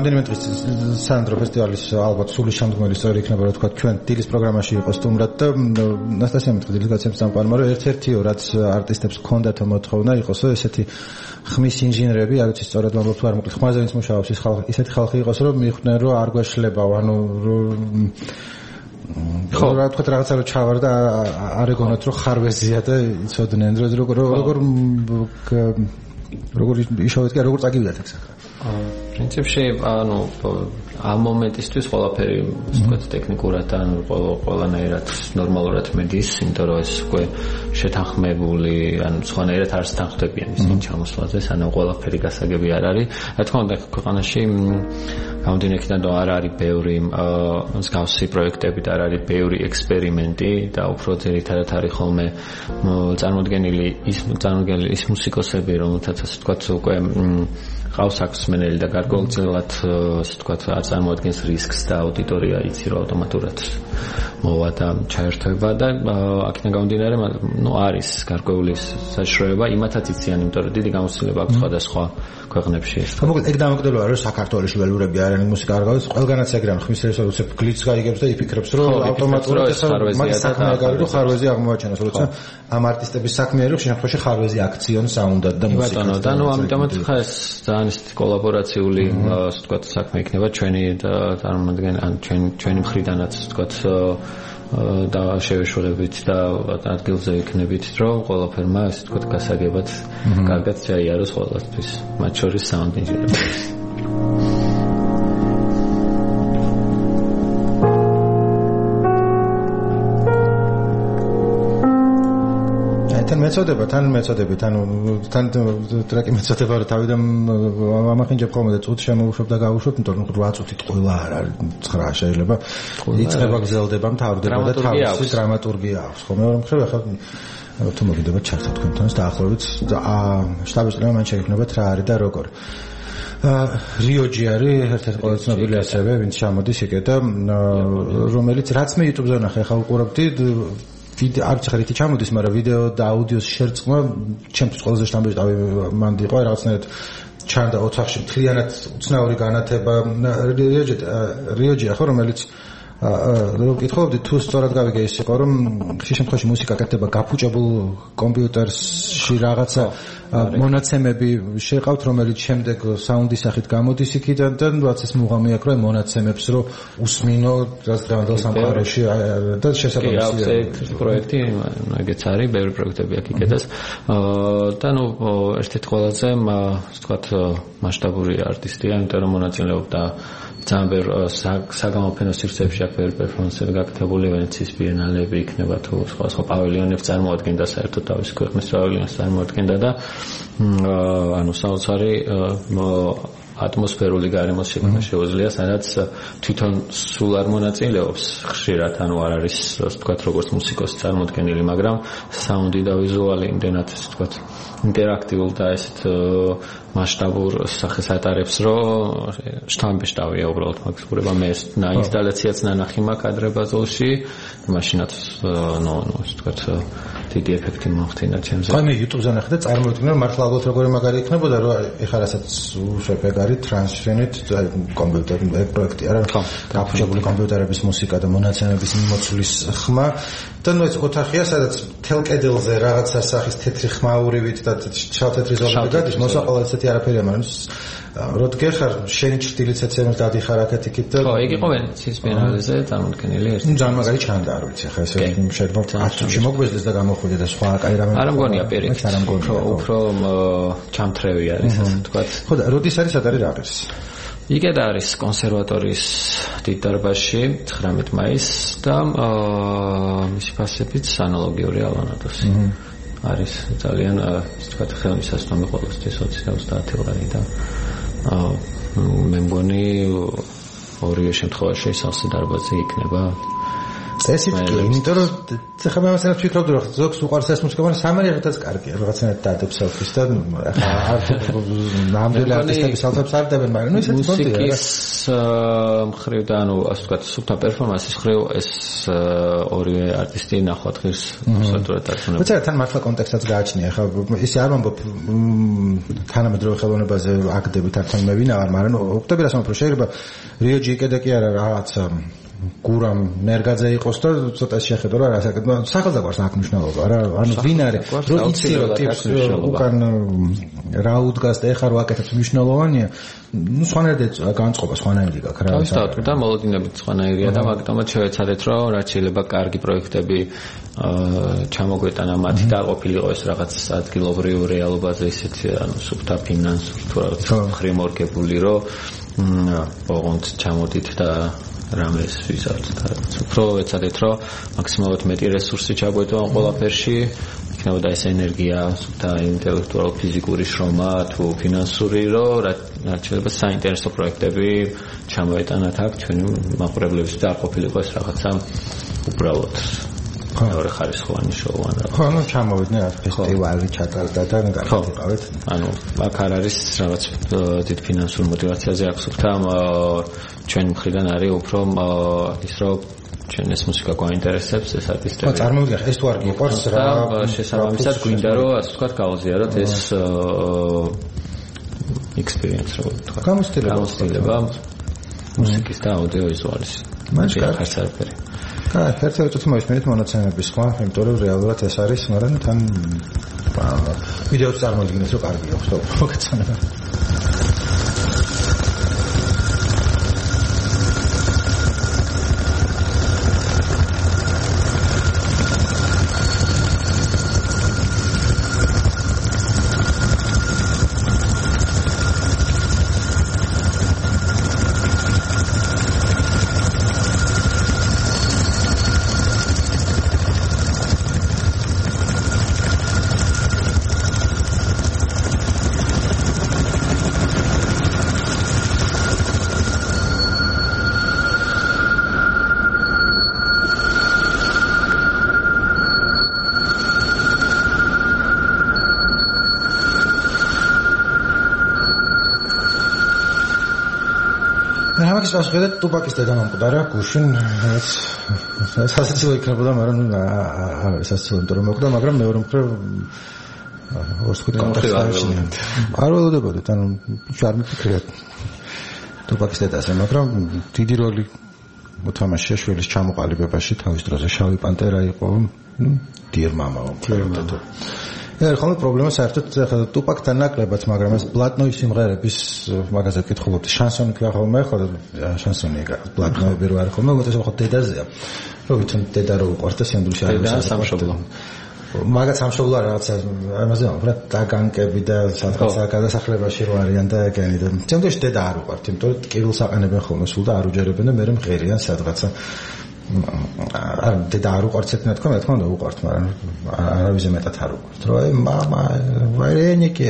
რამდენიმე დღის სანდრო ფესტივალის ალბათ სული შემდგომელი სწორი იქნება რა თქვა ჩვენ დილის პროგრამაში იყო სტუმრად და ნასტასია მეთქი დილის გაცემს წამყვანმა რომ ერთ-ერთიო რაც არტისტებს ჰქონდათ მოთხოვნა იყოსო ესეთი ხმის ინჟინერები არ ვიცი სწორად ვამბობ თუ არ მოკლედ ხმაზე ვინც მუშაობს ის ხალხი ისეთი ხალხი იყოს რომ მიხვდნენ რომ არ გვეშლებაო ანუ ხო რა თქვა რაღაცა რომ ჩავარ და არ ეგონათ რომ ხარვეზია და იცოდნენ რომ როგორ როგორ ისოვეთ კი როგორ წაგივიდათ აქ საქმე პრინციპში ანუ ამ მომენტისთვის ყველაფერი ვთქვათ ტექნიკურად ან ყველანაირად ნორმალურად მედის, იმიტომ რომ ეს უკვე შეთანხმებული ან სხვანაირად არ შეთანხმდებიან ისინი ჩამოსვლაზე, სანამ ყველაფერი გასაგები არ არის. რა თქმა უნდა, ქვეყანაში გამომდინარე იქიდან რომ არ არის ბევრი მსგავსი პროექტები და არ არის ბევრი ექსპერიმენტი და უფრო ძირითადად არის ხოლმე წარმოდგენილი ის წარმოდგენილი ის მუსიკოსები, რომელთაც ასე ვთქვათ უკვე ყავს აქსმენელი და გარკვეულწილად ასე ვთქვათ არ წარმოადგენს რისკს და აუდიტორია იცი რომ ავტომატურად მოვა და ჩაერთვება და აქედან გამომდინარე ნუ არის გარკვეული საშუალება იმათაც იციან, იმიტომ რომ დიდი გამოცდილება აქვს სხვადასხვა ქვეყნებში. მოკლედ ეგ დამოკიდებულებაა რომ საქართველოში ველურები არიან მუსიკა არ გაქვს, ყველგანაც ეგრან ხმის რესურსებს გლიც გაიგებს და იფიქრებს რომ ავტომატურად ეს მაგის საქმე არის და ხარვეზი აღმოაჩენოს, როცა ამ არტისტების საქმე არის, შემთხვევაში ხარვეზი აქციონს აუნდათ და მუსიკა. ბატონო, და ნუ ამიტომაც ხა ეს ძალიან ისეთი კოლაბორაციული ასე ვთქვათ საქმე იქნება ჩვენი წარმოადგენენ ან ჩვენი ჩვენი მხრიდანაც ასე ვთქვათ და შევეშველებით და ადგილზე იქნებით, რომ ყველაფერმა ასე ვთქვათ გასაგებად კარგად შეიაროს ყველასთვის, მათ შორის საუნდ ინჟინერებს. თან მეწოდება, თან მეწოდებით, ანუ თან ტრეკი მეწოდება რომ თავიდან ამახინჯებ ხოლმე და წუთი შემოვუშვებ და გავუშვებ, იმიტომ რომ რვა წუთით ყველა არ არის ცხრა შეიძლება. იწყება გზელდება, მთავრდება და თავისი დრამატურგია აქვს. ხოლმე რომ ხარ ახლა თუ მოგიდება ჩართო თქვენთან დაახლოებით შტაბის წევრმა მან შეექმნებათ რა არის და როგორ. რიოჯი არის ერთ-ერთი ყველაზე ცნობილი ასევე, ვინც ჩამოდის იქ და რომელიც რაც მე YouTube-ზე ნახე, ახლა უყურებდი ვიდეო არ ვიცი ხარითი ჩამოდის, მაგრამ ვიდეო და აუდიოს შერწყმა ჩემთვის ყველაზე შთამბეჭდავი მანდი იყო, რაღაცნაირად ჩანდა ოთახში მთლიანად უცნაური განათება რიოჯი რიოჯი ხო, რომელიც რომ კითხავდი თუ სწორად გავიგე ის იყო რომ ხშირ შემთხვევაში მუსიკა კეთდება გაფუჭებულ კომპიუტერში რაღაცა მონაცემები შეყავთ, რომელიც შემდეგ საუნდის სახით გამოდის იქიდან და რაც ეს მუღამი აქვს რომ მონაცემებს რომ უსმინო რაც დღევანდელ სამყაროში და შესაძლოა ეს პროექტი ეგეც არის, ბევრი პროექტები აქვს იქედას და ნუ ერთ-ერთი ყველაზე ვთქვათ მასშტაბური არტისტია, იმიტომ რომ მონაწილეობდა ძალიან ბევრ საგამოფენო სივრცეებში აქ ბევრი პერფორმანსები გაკეთებული, ვენეციის ბიენალეები იქნება თუ სხვა სხვა პავილიონებს წარმოადგენდა, საერთოდ თავის ქვეყნის პავილიონს წარმოადგენდა და ანუ საოცარი ატმოსფერული გარემოს შექმნა შეუძლია, სადაც თვითონ სულ არ მონაწილეობს ხშირად, ანუ არ არის ასე ვთქვათ როგორც მუსიკოსი წარმოდგენილი, მაგრამ საუნდი და ვიზუალი იმდენად ასე ვთქვათ ინტერაქტიულ და ესეთ მასშტაბურ სახეს ატარებს, რომ შთამბეჭდავია უბრალოდ მაგისურება მე ეს ინსტალაციაც ნანახი მაქვს ადრებაზოლში, მაშინაც ნო ნო ასე ვთქვათ დიდი ეფექტი მოხდინა ჩემზე. აი მე YouTube-ზე ნახე და წარმოვიდგინე რომ მართლა ალბათ როგორი მაგარი იქნებოდა, რომ ეხლა რასაც უშვებ ეგ არის ტრანსფერით კომპიუტერი პროექტი არა, გაფუჭებული კომპიუტერების მუსიკა და მონაცემების მიმოცვლის ხმა და ნუ ეს ოთახია, სადაც თელ კედელზე რაღაცა სახის თეთრი ხმაურივით და შავ-თეთრი ზოლები გადის, მოსაყოლა ესეთი არაფერია, მაგრამ როდგე ხარ შენი ჭრდილიც ეცემს დადიხარ აქეთ იქით და ხო, ეგ იყო ვენეციის ბიენალეზე წარმოდგენილი ერთი. ნუ ძალიან მაგარი ჩანდა, არ ვიცი, ხა ესე შეიძლება ათ წუთში მოგვეძლეს და გამოხვიდე და სხვა კაი რამე. არ მგონია პირიქით. უფრო უფრო ჩამთრევი არის, ასე ვთქვათ. ხო და როდის არის ად არის რა არის? იქეთ არის კონსერვატორიის დიდ დარბაზში ცხრამეტ მაისს და მისი ფასებიც ანალოგიური ალანადოსი. არის ძალიან ასე ვთქვათ ხელმისაწვდომი ყოველთვის ოცი და ოცდაათი ლარი და მე მგონი ორივე შემთხვევაში სავსე დარბაზი იქნება. წესით კი, იმიტომ რომ ხა მე მასალას ვფიქრობდი რომ ზოგს უყარს ეს მუსიკა, მაგრამ სამარიათაც კარგია, რაღაცნაირად დაადებს სალფის და ხა არ ნამდვილი არტისტების სალფებს არ დებენ, მაგრამ ნუ ისეთი გონდია. მუსიკის მხრივ და ანუ ასე ვთქვათ, სუფთა პერფორმანსის მხრივ ეს ორივე არტისტი ნახოთ ღირს უსაჯაროდ დარწმუნებული. ვიცი რა თან მართლა კონტექსტსაც გააჩნია, ხა ისე არ ვამბობ თანამედროვე ხელოვნებაზე აკდებით ართან მე ვინ არ, მაგრამ ვხვდები რა სამფრო შეიძლება რიო ჯიკედა კი არა რაღაცა გურამ ნერგაძე იყოს და ცოტა შეხედო რა რასაკეთებ სახელს დაგვარს აქ მნიშვნელობა რა ანუ ვინ არის რო იცი რომ ტიპს უკან რა უდგას და ეხა რო აკეთებს მნიშვნელოვანია ნუ სხვანაირად განწყობა სხვანაირი გაქვს რა თავისთავად და მოლოდინებით სხვანაირია და მაგიტომაც შევეცადეთ რომ რაც შეიძლება კარგი პროექტები ჩამოგვეტანა მათი და ყოფილი იყოს რაღაც ადგილობრივ რეალობაზე ისეთი ანუ სუფთა ფინანსურ თუ რაღაც ხრიმორგებული რომ ოღონდ ჩამოდით და რამეს ვიზავთ და უფრო ეცადეთ რომ მაქსიმალურად მეტი რესურსი ჩაგვეტო ამ ყველაფერში იქნებოდა ეს ენერგია და ინტელექტუალურ ფიზიკური შრომა თუ ფინანსური რომ რაც შეიძლება საინტერესო პროექტები ჩამოეტანათ აქ ჩვენი მაყურებლების და არ ყოფილიყო ეს რაღაცა უბრალოდ მეორე ხარისხოვანი შოუანი რა. ხო, ნუ ჩამოვიდნენ რა ფესტივალი ჩატარდა და კარგად იყავით. ანუ აქ არ არის რაღაც დიდ ფინანსურ мотиваციაზე აქვს და ჩვენ მხრიდან არის უფრო ის რომ ჩვენ ეს მუსიკა გვაინტერესებს ეს არტისტები. ხო, წარმოვიდგინე ეს თუ არ გიყვარს რა შესაბამისად გვინდა რომ ასე ვთქვათ გავაზიაროთ ეს experience რო ვთქვათ. გამოცდილება მუსიკის და აუდიოვიზუალის. მაშინ კარგი. კაი, ერთ-ერთი მოისმენთ მონაცემების სხვა, იმიტომ რომ რეალურად ეს არის, მაგრამ თან ვიდეოც წარმოიდგინეთ, რომ კარგია, ხო, მოგეცანება. შეხედეთ ტუპაკის დედა მომკვდარა გუშინ ეს სასაცილო იქნებოდა მაგრამ არა სასაცილო იმიტომ რომ მოკვდა მაგრამ მეორე მხრივ ორს ხუთი კონტექსტში არ ველოდებოდეთ ანუ არ მიფიქრეთ ტუპაკის დედაზე მაგრამ დიდი როლი მოთამაშეა შვილის ჩამოყალიბებაში თავის დროზე შავი პანტერა იყო დიერ მამაო დიერ ეს ხოლმე პრობლემა საერთოდ ახლა ტუპაკთან ნაკლებად, მაგრამ ეს ბლატნოის სიმღერების მაგაზე ვკითხულობდი, შანსონი ქვია ხოლმე, ხო შანსონი ეგა, ბლატნოები რო არის ხოლმე, უბრალოდ ხო დედაზეა. რო ვიცი დედა რო უყვარს და სიამდვილეში არ არის სამშობლო. მაგაც სამშობლო რაღაცა ამაზე უბრალოდ დაგანკები და სადღაც გადასახლებაში რო არიან და ეგენი და სიამდვილეში დედა არ უყვართ, იმიტომ რომ კირულს აყენებენ ხოლმე სულ და არ უჯერებენ და მე მღერიან სადღაცა არ დედა არ უყვართ ეთნა თქო მე თქო და უყვართ მაგრამ არავის მეტად არ უყვართ რომ აი мама ვარენიკი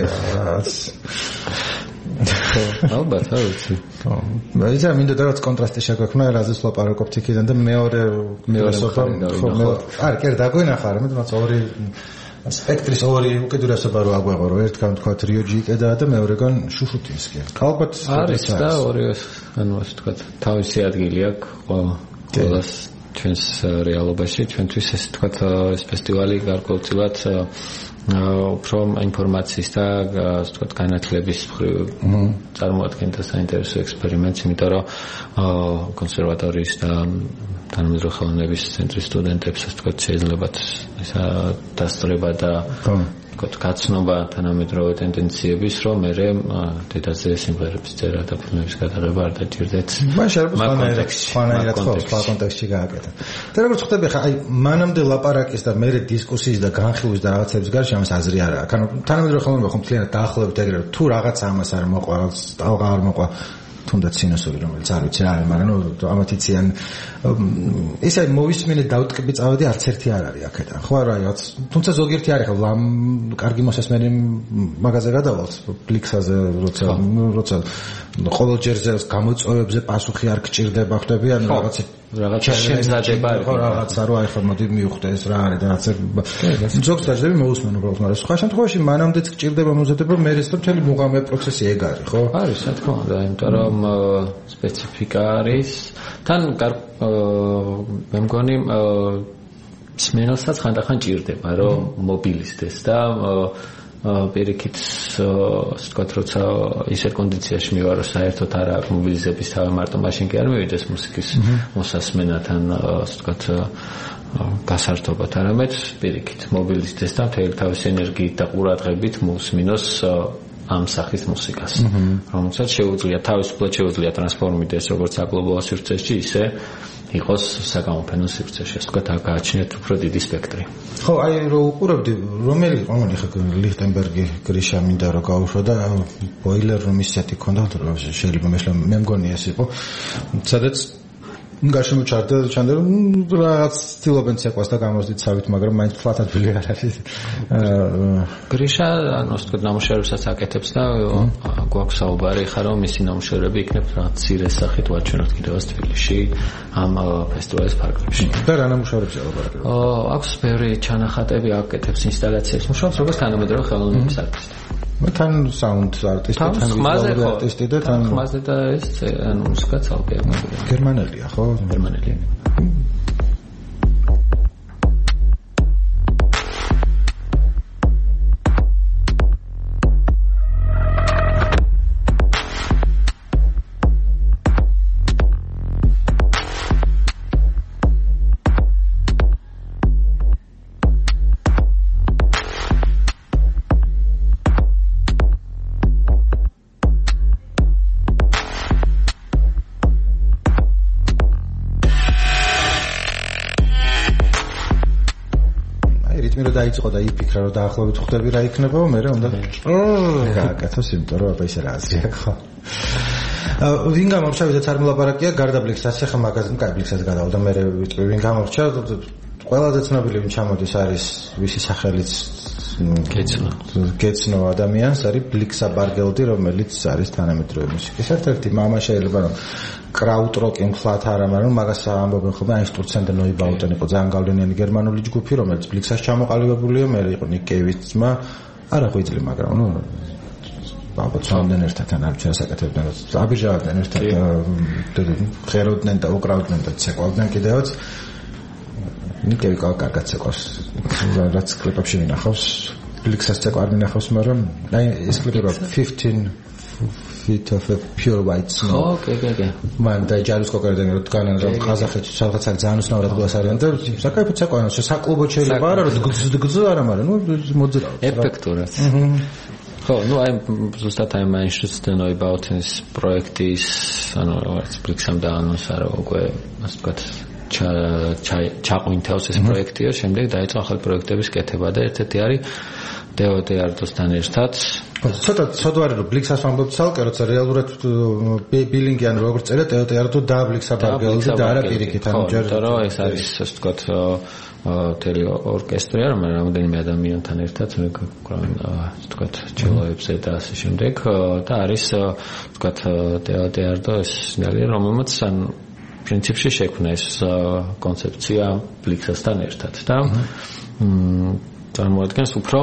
ალბათ არ ვიცი მე ისა მინდა რაღაც კონტრასტი შეგვექმნა რაზეც ლაპარაკობთ იქიდან და მეორე მეორე სოფა ხო მე არ კი დაგვენახა რა მე თვითონ ორი სპექტრის ორი უკიდურესობა რო აგვეღო რომ ერთგან თქვათ რიო ჯიკედა და მეორეგან შუშუტინსკი ალბათ არის და ორივე ანუ ასე თქვათ თავისი ადგილი აქვს ყველას ჩვენს რეალობაში ჩვენთვის ესე თქვათ ეს ფესტივალი გარკვეულწილად უფრო ინფორმაციის და ასე თქვათ განათლების მხრივ წარმოადგენდა საინტერესო ექსპერიმენტს იმიტომ რომ კონსერვატორიის და თანამედროვე ხელოვნების ცენტრის სტუდენტებს ასე თქვათ შეიძლება ისა დასწრება და თქო გაცნობა თანამედროვე ტენდენციების რომ მე დედაზე სიმღერების წერა და ფილმების გადაღება არ დაჭირდეთ მაშინ სხვანაირად ხო სხვა კონტექსტში გააკეთა და როგორც ხვდები ხა აი მანამდე ლაპარაკის და მე დისკუსიის და განხილვის და რაღაცების გარშე ამას აზრი არ აქვს ანუ თანამედროვე ხელოვნება ხომ მთლიანად დაახლოებით ეგრევე თუ რაღაცა ამას არ მოყვა ტალღა არ მოყვა თუნდაც სინუსური რომელიც არ ვიცი რა არის, მაგრამ ნუ ამათიციან ესე მოვისმინე დავტკბი წავედი არც ერთი არ არის აქედან. ხო რა რაღაც თუმცა ზოგიერთი არის ხო ლამ კარგი მოსასმენი მაღაზია გადავალთ ბლიქსაზე როცა როცა ყოველ ჯერზე გამოწვევებზე პასუხი არ გჭირდება ხდები ან რაღაცა რაღაცა შემზადება ხო რაღაცა რო აი ხო მოდი მივხვდე ეს რა არის და რაღაცა ზოგს დაждები მოусმენ უბრალოდ მაგრამ სხვა შემთხვევაში მანამდეც გჭირდება მომზადება მე ეს მთელი მუღამე პროცესი ეგ არის ხო არის რა თქმა უნდა იმიტომ რომ სპეციფიკა არის თან მე მგონი სმენელსაც ხანდახან ჭირდება რომ მობილიზდეს და პირიქით ასე ვთქვათ როცა ისეთ კონდიციაში მივა რომ საერთოდ არ აქვს მობილიზების თავი მარტო მაშინ კი არ მივიდეს მუსიკის მოსასმენათან ასე ვთქვათ გასართობად არამედ პირიქით მობილიზდეს და მთელი თავის ენერგიით და ყურადღებით მოусმინოს ამ სახის მუსიკას რომელსაც შეუძლია თავისუფლად შეუძლია ტრანსფორმირდეს როგორც აგლობალურ სივრცეში ისე იყოს საგამოფენო სივრცეში ასე ვთქვათ გააჩნიათ უფრო დიდი სპექტრი ხო აი რო უყურებდი რომელი ყომონი ხა ლიხტენბერგი გრიშა მინდა რომ გაუშვა და ბოილერ რომის სეტი ქონდა რომ შეიძლება მე მგონი ეს იყო სადაც გარშემო ჩარდა ჩანდა რომ რაღაც ცდილობენ ცეკვას და გამოსდით სავით მაგრამ მაინც ფლატად ვილი არ არის გრიშა ანუ ასე ვთქვათ ნამუშევრებსაც აკეთებს და გვაქვს საუბარი ხა რომ მისი ნამუშევრები იქნებ რა ცირე სახით ვაჩვენოთ კიდევაც თბილისში ამ ფესტივალის ფარგლებში და რა ნამუშევრებს ელაპარაკებ აქვს ბევრი ჩანახატები აკეთებს ინსტალაციებს მუშაობს როგორც თანამედროვე ხელოვნების არტისტი თან საუნდ არტისტი თან ვიზუალური არტისტი და თან ხმაზე და ეს ანუ მუსიკაც ალბათ გერმანელია ხო გერმანელია დაიწყო და იფიქრა რომ დაახლოებით ხვდები რა იქნება მე უნდა გააკეთოს იმიტომ რომ აბა ისე რა აზრია ხო ვინ გამორჩა ვისაც არ მოლაპარაკია გარდა ბლიქსას ახლა მაგაზინ კაი ბლიქსას გადავდა მე ვიტყვი ვინ გამორჩა ყველაზე ცნობილი ვინ ჩამოდის არის ვისი სახელიც გეცნო გეცნო ადამიანს არის ბლიქსა ბარგელდი რომელიც არის თანამედროვე მუსიკის ერთ-ერთი მამა შეიძლება რომ კრაუტროკი მხლათ არა მაგრამ მაგას ამბობენ ხოლმე აინშტურცენ და ნოიბაუტენ იყო ძალიან გავლენიანი გერმანული ჯგუფი რომელიც ბლიქსას ჩამოყალიბებულია მე იყო ნიკ კეივის ძმა არა ღვიძლი მაგრამ ნუ ალბათ სამდენ ერთად ან არ ჩას აკეთებდნენ აბიჟავდნენ ერთად ხეროდნენ და უკრავდნენ და ცეკვავდნენ კიდევაც ნიკ კეივი კარგად ცეკვავს რაც კლიპებში მინახავს ბლიქსას ცეკვა არ მინახავს მაგრამ აი ეს კლიპი fifteen feet of a pure white snow. ხო, კი, კი, კი. მან და ჯარის კოკერიდან რომ დგანან რომ ყაზახეთში სადღაც არის ძალიან უცნაურად გულას არიან და საკაიფო ცეკვაა, საკლუბო შეიძლება არა რომ გძ არა, მაგრამ ნუ მოძრაობს. ეფექტურად. ხო, ну აი ზუსტად აი Manchester Neubautens პროექტის, ანუ რაც ბლიქსამ დაანონსა რომ უკვე ასე ვთქვათ ჩაყვინთავს ეს პროექტია, შემდეგ დაიწყო ახალი პროექტების კეთება და ერთ-ერთი არის დეო დეარტოსთან ერთად ცოტა ცოტა არის რომ ბლიქსას ვამბობთ ცალკე როცა რეალურად ბილინგი ან როგორც წერა დეო დეარტო და ბლიქსა ბარგელდი და არა პირიქით ანუ ჯერ რომ ეს არის ასე ვთქვათ თელი ორკესტრია რომ რამდენიმე ადამიანთან ერთად ასე ვთქვათ ჩელოებზე და ასე შემდეგ და არის ვთქვათ დეო დეარტო ეს ნელი რომელმაც ან პრინციპში შექმნა ეს კონცეფცია ბლიქსასთან ერთად და წარმოადგენს უფრო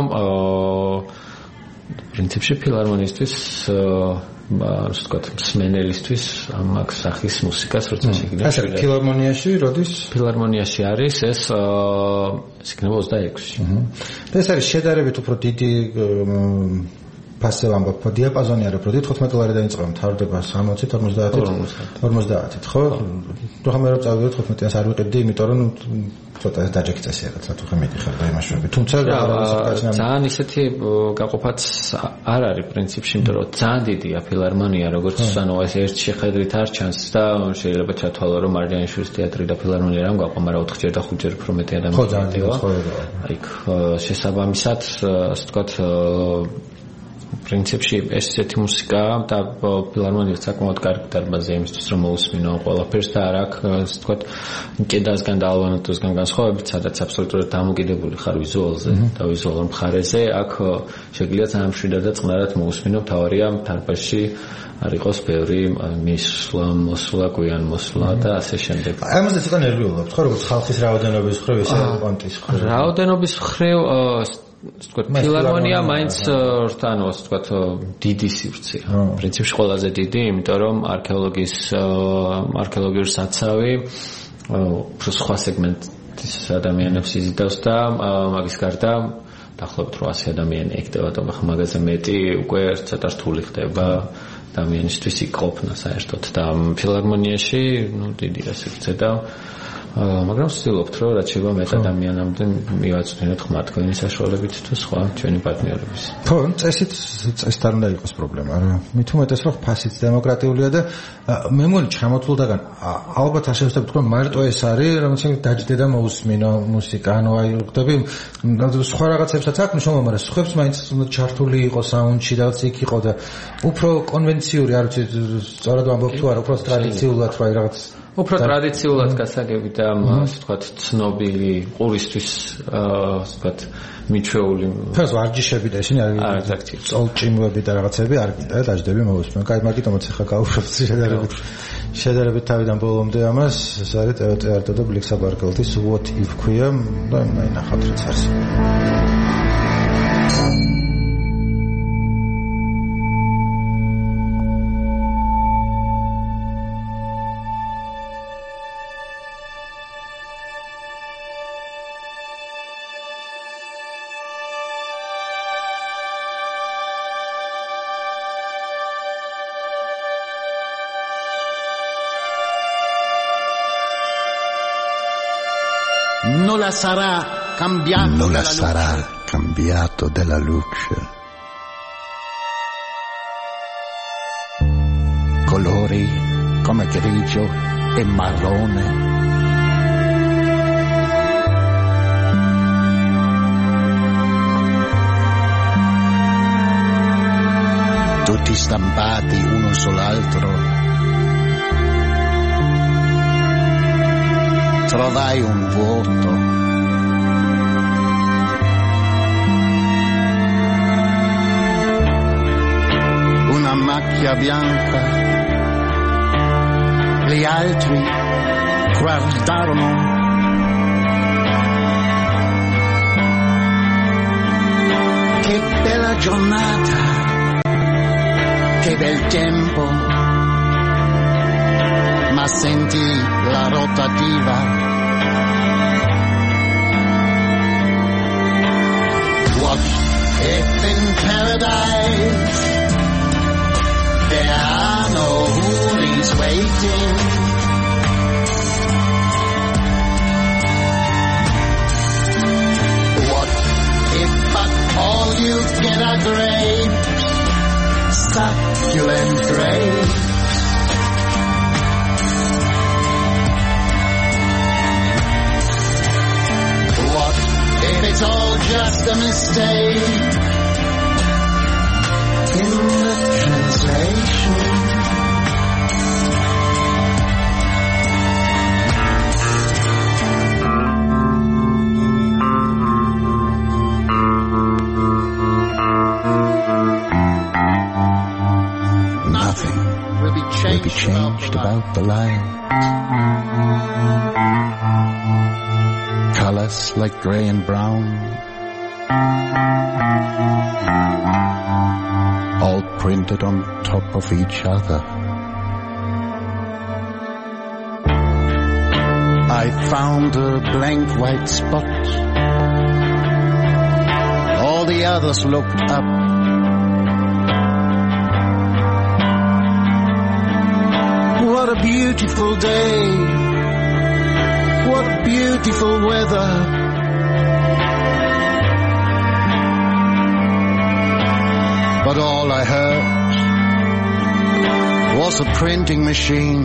პრინციპში ფილარმონისტვის ასე ვთქვათ მსმენელისთვის ამ სახის მუსიკას როცა შეგიძლია ასე ფილარმონიაში როდის ფილარმონიაში არის ეს ეს იქნება ოცდაექვსში და ეს არის შედარებით უფრო დიდი ფასზე ვამბობ დიაპაზონი არის უფრო დიდი თხუთმეტ დოლარი დაიწყება მთავრდება სამოცით ორმოცდაათით ხო თუმცა მე რო წავიდე თხუთმეტიანს არ ვიყიდი იმიტომ რომ ცოტა დაჯექი წესი რაღაცა თუ ხომ მიდიხარ და იმაშები თუმცა ძალიან ისეთი გაყოფაც არ არის პრინციპში იმიტომ რომ ძალიან დიდია ფილარმონია როგორც ანუ ეს ერთ შეხედვით არ ჩანს და შეიძლება ჩათვალო რომ მარჯანიშვილის თეატრი და ფილარმონია რამ გაყვა მაგრამ ოთხჯერ და ხუთჯერ უფრო მეტი ადამიანი ხო ძალიან ხო იქ შესაბამისად ასე ვთქვათ პრინციპში ესეთი მუსიკა და ფილარმონია საკმაოდ კარგი დარბაზია იმისთვის რომ მოусმინო ყველაფერს და არ აქვს ასე ვთქვათ კედასგან და ალბანოტოსგან განსხვავებით სადაც აბსოლუტურად დამოკიდებული ხარ ვიზუალზე და ვიზუალურ მხარეზე აქ შეგიძლია ძალიან მშვიდად და წყნარად მოусმინო თავარია დარბაზში არ იყოს ბევრი მისვლა მოსვლა გვიან მოსვლა და ასე შემდეგ. აი ამაზე ცოტა ნერვიულობთ ხო როგორც ხალხის რაოდენობის მხრივ ესე კვანტის მხრივ რაოდენობის მხრივ ვთქვათ ფილარმონია მაინც ანუ ვთქვათ დიდი სივრცეა. პრინციპში ყველაზე დიდი, იმიტომ რომ არქეოლოგიის არქეოლოგიური საცავი უფრო სხვა სეგმენტის ადამიანებს იზიდავს და მაგის გარდა დაახლოებით რვაასი ადამიანი ეკდება და მაგაზე მეტი უკვე ცოტა რთული ხდება ადამიანისთვის იყოფნა საერთოდ და ფილარმონიაში ნუ დიდია სივრცე და მაგრამ ვცდილობთ რომ რაც შეიძლება მეტ ადამიანამდე მივაწვდინოთ ხმა თქვენი საშუალებით თუ სხვა ჩვენი პარტნიორების. ხო, წესით წესთან უნდა იყოს პრობლემა რა. მით უმეტეს რომ ფასიც დემოკრატიულია და მე მგონი ჩამოთვლილდაგან ალბათ არ შევსწრებთ თქვენ მარტო ეს არის რომელიც დაჯდე და მოусმინო მუსიკა ანუ აი ხდები სხვა რაღაცებსაც აქვს მშომა მაგრამ სხვებს მაინც უნდა ჩართული იყოს საუნდში და იქ იყო და უფრო კონვენციური არ ვიცი სწორად ვამბობ თუ არა უფრო ტრადიციულად რა რაღაც უფრო ტრადიციულად გასაგები და ასე ვთქვათ ცნობილი ყურისთვის ასე ვთქვათ მიჩვეული ფერს ვარჯიშები და ისინი არის აქტიური წოლჭიმვები და რაღაცები არ გინდა და დაждები მოусმენ. კაი მაგიტომაც ახლა გავუშვებთ შედარებით შედარებით თავიდან ბოლომდე ამას ეს არის ტეოტე არტო და ბლიქსა ბარკელტის what if ქვია და ნახავთ რაც არის. Non la sarà cambiato non la sarà cambiato della luce. Colori come grigio e marrone. Tutti stampati uno sull'altro. Trovai un vuoto. Una macchia bianca. Gli altri guardarono. Che bella giornata. Che bel tempo. Ma sentì la rotativa. What if in paradise there are no hoolies waiting? What if but all you get are grapes, succulent grapes? It's all just a mistake in the translation. Nothing will be changed, will be changed about the light. Colors like grey and brown, all printed on top of each other. I found a blank white spot. All the others looked up. What a beautiful day. What beautiful weather. But all I heard was a printing machine.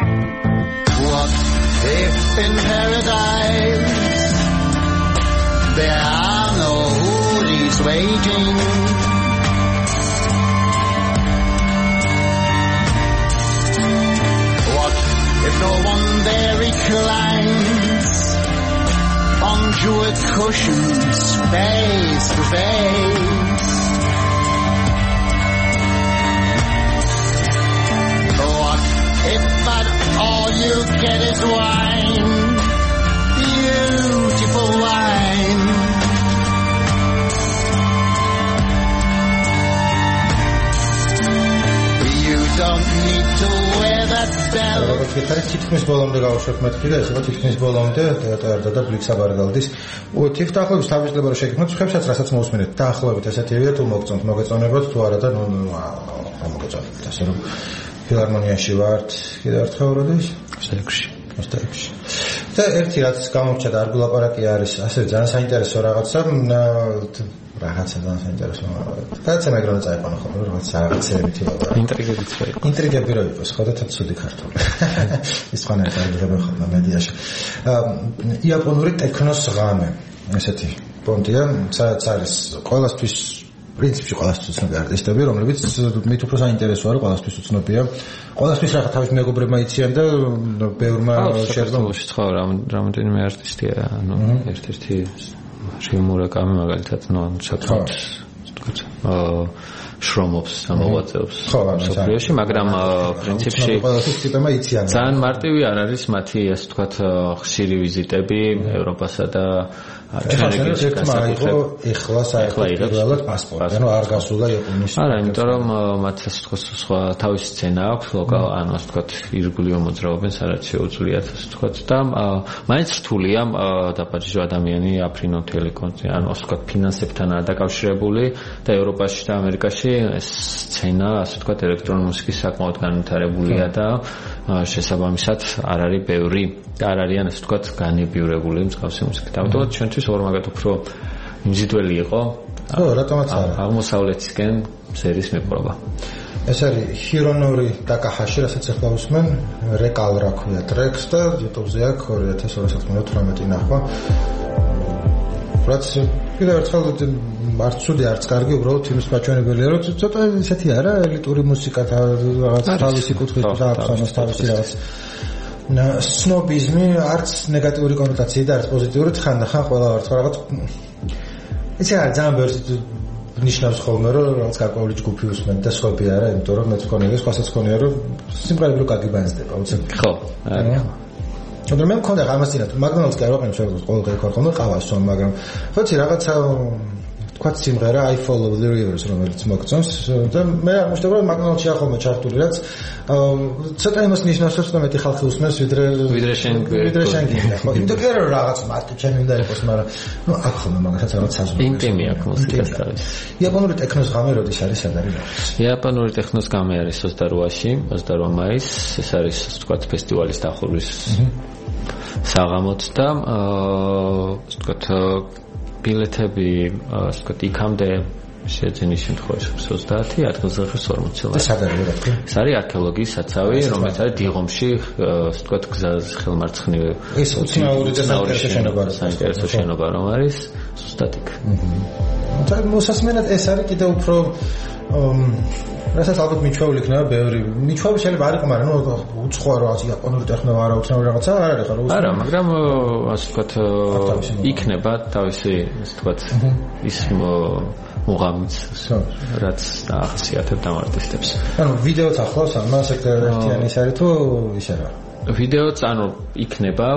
What if in paradise there are no hoodies waiting. What if no one there reclines on jeweled cushions face to face? What if but all you get is wine, beautiful wine? You don't need to wear that bell. როგორც ვიხარით, თითქმის ბოლომდე გავუშვებ მეთქი და ესეო თითქმის ბოლომდე თეატრ და ბლიქ საბარგალდის თვით დაახლოებით თავისდება რომ შეგქმნათ ხებსაც რასაც მოусმინეთ. დაახლოებით ესეთივეა თუ მოგწონთ, მოგეწონებათ თუ არა და ნუ რა მოგეწონებათ. ასე რომ ფილარმონიაში ვართ კიდევ ერთხელ როდის? ოცდაექვსი. ოცდაექვსი. და ერთი რაც გამორჩა და არ გულაპარაკი არის, ასე ძალიან საინტერესო რაღაცა, რაღაცა ძალიან საინტერესო. კაცი მაგრამ წაიყვანა ხოლმე რაღაც რაღაცეებით იყო. ინტრიგებიც რა იყო. ინტრიგები რა იყო, ხო და თაცუდი ქართული. ის ხანაა ინტრიგები ხოთნა მედიაში. იაპონური ტექნოს ღამე, ესეთი პონტია, სადაც არის ყველასთვის პრინციპში ყველასთვის უცნობი არტისტები, რომლებიც მით უფრო საინტერესოა, რომ ყველასთვის უცნობია. ყველასთვის რა თავის მეგობრებმა იციან და ბევრმა შეერგო. ხო, რამდენიმე არტისტია, ანუ ერთ-ერთი შიმურაკამი მაგალითად, ნუ საკმაოდ თქვით, აა შრომობს, ამოღვაწეობს სოფლიოში, მაგრამ პრინციპში ყველასთვის ტიპებმა იციან. ძალიან მარტივი არ არის მათი, ასე ვთქვათ, ხშირი ვიზიტები ევროპასა და ჩვენ რეგიონში ეხლა საერთოდ პასპორტი, ანუ არ გასულა იაპონიაში. არა, იმიტომ რომ მათ ასე ვთქვათ, სხვა თავისი სცენა აქვს, ლოკალ, ანუ ასე ვთქვათ, ირგვლივ მოძრაობენ, სადაც შეუძლიათ ასე ვთქვათ და მაინც რთულია დაბაჯიჟო ადამიანი აფრინოთ ელეკონზე, ანუ ასე ვთქვათ, ფინანსებთანაა დაკავშირებული და ევროპაში და ამერიკაში ეს სცენა, ასე ვთქვათ, ელექტრონული მუსიკის საკმაოდ განვითარებულია და შესაბამისად არ არის ბევრი და არ არიან ასე ვთქვათ, განებიურებული მსგავსი მუსიკით. ამიტომაც ჩვენთვის ორმაგად უფრო მიმზიდველი იყო. ხო, რატომაც არა. აღმოსავლეთისკენ სერის მიპყრობა. ეს არის ჰირონორი ტაკაჰაში, რასაც ახლა უსმენ, რეკალ რა ქვია ტრეკს და YouTube-ზე აქვს ორი ათას ოცდაოთხმეტი ნახვა. რაც კიდევ ერთხელ არც ცუდი არც კარგი, უბრალოდ იმის მაჩვენებელია, რომ ცოტა ისეთი არა, ელიტური მუსიკა რაღაც თავისი კუთხით აქვს ამას თავისი რაღაც სნობიზმი, არც ნეგატიური კონოტაციით, არც პოზიტიური, ხანდახან ყველა ვართ რაღაც იცი არა, ძალიან ბევრი ნიშნავს ხოლმე, რომ რაღაც გარკვეული ჯგუფი უსმენთ და სხვები არა, იმიტომ რომ მეც მქონია, სხვასაც მქონია, რომ სიმღერები რო გაგიბანზდება, უცებ. ხო, არა. და მე მქონდა გამასწინა, მაგდონალდს კი არ ვაყენებ შეგვიძლია ყოველ დღე ხოლმე ყავას სვამ, მაგრამ ხოთი რაღაცა თქვა სიმღერა I follow the rivers, რომელიც მოგწონს და მე არ მოშტება რომ მაგდონალდში ახალმე ჩართული რაც ცოტა იმას ნიშნავს, რომ მეტი ხალხი უსმენს ვიდრე ვიდრე შენ ვიდრე შენ გინდა. ხო, იმიტომ კი რომ რაღაც მარტო ჩემი უნდა იყოს, მაგრამ ნუ აქ ხოლმე მაგასაც რაღაც საზღვარი. ინტიმი აქვს მუსიკას თავის. იაპონური ტექნოს ღამე როდის არის სადარი? იაპონური ტექნოს ღამე არის ოცდარვაში, ოცდარვა მაისს, ეს არის ასე ვთქვათ ფესტივალის დახურვის საღამოც და ასე ვთქვათ ბილეთები ასე ვთქვათ იქამდე შეძენის შემთხვევაში ოცდაათი ადგილზე ორმოცი ლარი. და სადარი რა თქმა. ეს არის არქეოლოგიის საცავი, რომელიც არის დიღომში, ასე ვთქვათ გზაზე ხელმარცხნივ. ეს უცნაური და საინტერესო შენობა არის. საინტერესო შენობა რომ არის, ზუსტად იქ. და მოსასმენად ეს არის კიდევ უფრო რასაც ალბათ მიჩვეული იქნება ბევრი. მიჩვეული შეიძლება არ იყო, მაგრამ ნუ უცხოა რაღაც იაპონური ტექნოლოგია არა უცნაური რაღაცა არ არის ხო? არა, მაგრამ ასე ვთქვათ იქნება თავისი ასე ვთქვათ ის მუღამიც რაც ახასიათებთ ამ არტისტებს. ანუ ვიდეოც ახლავს ამას ერთიანი ის არის თუ ისე რა? ვიდეოც ანუ იქნება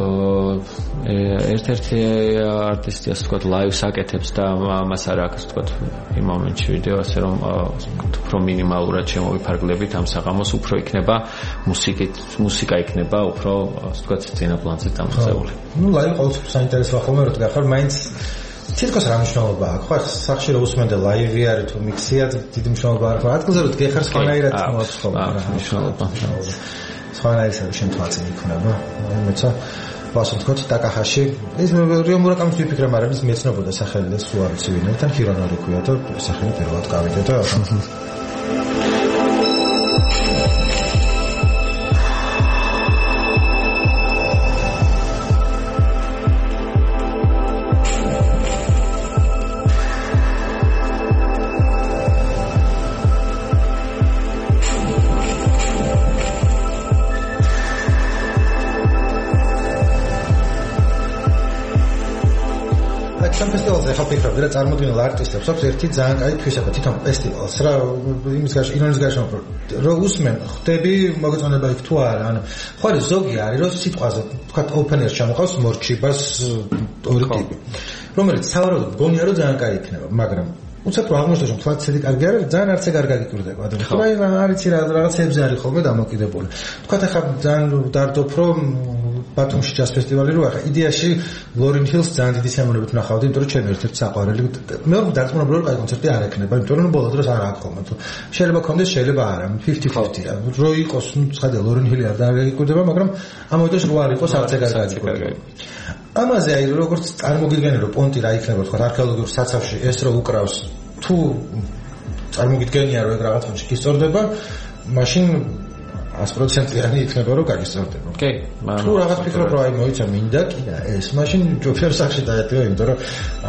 ერთ-ერთი არტისტი ასე ვთქვათ ლაივს აკეთებს და ამას არ აქვს ვთქვათ იმ მომენტში ვიდეო ასე რომ უფრო მინიმალურად შემოვიფარგლებით ამ საღამოს უფრო იქნება მუსიკით მუსიკა იქნება უფრო ასე ვთქვათ სცენა პლანზე დამოწეული. ნუ ლაივი ყოველთვის საინტერესოა ხოლმე რომ გახარ მაინც თითქოს რა მნიშვნელობა აქვს ხო სახში რომ უსმენდა ლაივი არის თუ მიქსია დიდი მნიშვნელობა აქვს ადგილზე რომ გეხარ სხვანაირად მოაქვს ხოლმე რა მნიშვნელობა სხვანაირად შემთხვევაში იქნება მეცა ვასო თქო ტაკაჰაში ეს რიო მურაკამის ვიფიქრე მაგრამ ის მეცნობოდა სახელი და სულ არ ვიცი ვინმე თან ჰირონორი ქვია და სახელი პირველად გავიდე და ჩემ ფესტივალზე ახლა ფიქრობდი რა წარმოდგენილ არტისტებს აქვს ერთი ძალიან კაი თვისება თვითონ ფესტივალს რა იმის გარშემო ინონის გარშემო რომ უსმენ ხვდები მოგეწონება იქ თუ არა ანუ ხო არის ზოგი არის რომ სიტყვაზე თქვა open air ჩამოყავს მორჩიბას ორი ტიპი რომელიც სავარაუდოდ გონია რომ ძალიან კაი იქნება მაგრამ უცებ რომ აღმოჩნდა რომ თქვა ცედი კარგი არის ძალიან არც ეგ არ გაგიკვირდება და ხო რა არიცი რა რაღაცებზე არის ხოლმე დამოკიდებული თქვა ახლა ძალიან დარდობ რომ ბათუმში ჯაზ ფესტივალი რო ახლა იდეაში ლორენ ჰილს ძალიან დიდი სიამოვნებით ვნახავდი იმიტომ რომ ჩემი ერთ-ერთი საყვარელი მე დარწმუნებული რომ კაი კონცერტი არ ექნება იმიტომ რომ ბოლო დროს არ აქვს ხოლმე თუ შეიძლება კონდეს შეიძლება არა fifty fifty რო იყოს ნუ ცხადია ლორენ ჰილი არ დაგიკვირდება მაგრამ ამოდოს რო არ იყოს არც ეგ არ გაგიკვირდება ამაზე აი როგორც წარმოგიდგენე რომ პონტი რა იქნება თქვა არქეოლოგიურ საცავში ეს რო უკრავს თუ წარმოგიდგენია რომ ეგ რაღაცაში გისწორდება მაშინ one hundred percent-იანი იქნება რომ გაგისწორდება. კი, თუ რაღაც ფიქრობ რომ აი მოიცა მინდა კი და ეს მაშინ ჯოფერ სახში დაეთეო იმიტომ რომ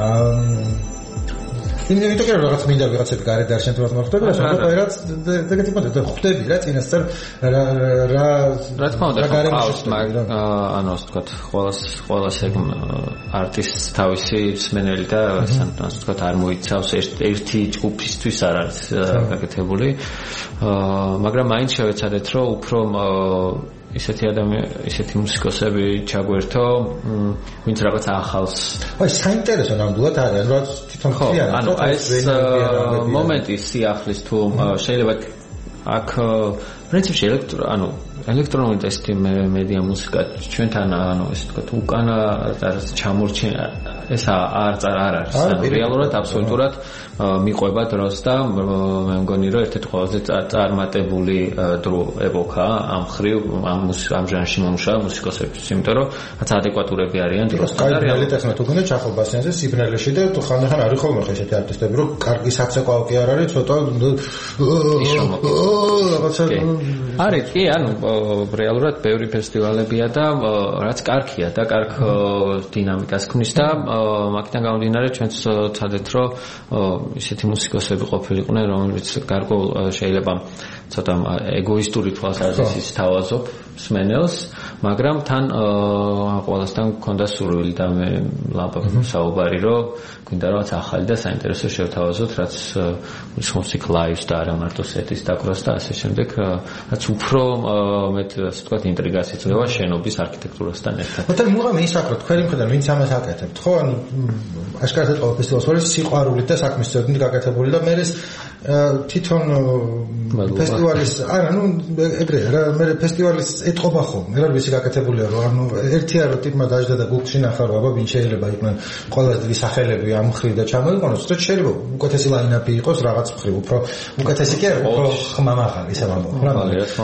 აა იმიტომ რომ რაღაც მინდა ვიღაცები გარეთ დარჩენთ რა თქმა უნდა და რაღაც ეგეთი კონტენტი და ხვდები რა წინასწარ რა რა რა თქმა უნდა ყავს მაგრამ ანუ ასე ვთქვათ ყოველას ყოველას ეგ არტისტს თავისი მსმენელი და ასე ვთქვათ არ მოიცავს ერთი ჯგუფისთვის არ არის გაკეთებული მაგრამ მაინც შევეცადეთ რომ უფრო ისეთი ადამიანი, ისეთი მუსიკოსები ჩაგვერთო, ვინც რაღაც ახალს. აი, საინტერესო ნამდვილად არის, რა თვითონ ხია, ანუ ეს მომენტი სიახლის თუ შეიძლება აქ პრინციპში ელექტრო, ანუ ელექტრონული და ესეთი მედია მუსიკა ჩვენთან ანუ ესე ვთქვათ უკანა ჩამორჩენა ეს არ არ არის. ანუ რეალურად აბსოლუტურად მიყვება დროს და მე მგონი რომ ერთ-ერთი ყველაზე წარმატებული დრო ეპოქა ამ ხრივ ამ ამ ჟანრში მომუშავა მუსიკოსებს, იმიტომ რომ რაც ადეკვატურები არიან დროსთან და რეალურად ახლა თუ გქონდა ჩახალ ბასიანზე სიბნელეში და თუ ხანდახან არის ხოლმე ესეთი არტისტები რომ კარგი საცეკვაო კი არ არის ცოტა რაღაცა არის კი ანუ რეალურად ბევრი ფესტივალებია და რაც კარგია და კარგ დინამიკას ქმნის და მაგიდან გამომდინარე ჩვენც ვცადეთ რომ ისეთი მუსიკოსები ყოფილიყვნენ რომელიც გარკვეულ შეიძლება ცოტა ეგოისტური თვალსაზრისით თავაზობ მსმენელს მაგრამ თან ყველასთან გქონდა სურვილი და მე ლაპარაკობ საუბარი რომ გვინდა რაღაც ახალი და საინტერესო შევთავაზოთ რაც მუსიკ ლაივს და არა მარტო სეტის დაკვრას და ასე შემდეგ რაც უფრო მეტ ასე ვთქვათ ინტრიგას იძლევა შენობის არქიტექტურასთან ერთად. მაგრამ მუღამი ის აქ რომ თქვენი მხრიდან ვინც ამას აკეთებთ ხო ანუ აშკარად ყოველ ფესტივალს არის სიყვარულით და საქმის წოდით გაკეთებული და მე ეს თვითონ ფესტივალის არა ნუ ეგრე რა მე ფესტივალის ეთყობა ხოლმე რა ვიცი გაკეთებულია რომ ანუ ერთია რომ ტიპმა დაждდა და გუგლში ნახა რომ აბა ვინ შეიძლება იყვნენ ყველაზე დიდი სახელები ამ ხრივ და ჩამოიყვანოს და შეიძლება უკეთესი ლაინაპი იყოს რაღაც ხრივ უფრო უკეთესი კი არა უფრო ხმამაღალი ისე ვამბობ რა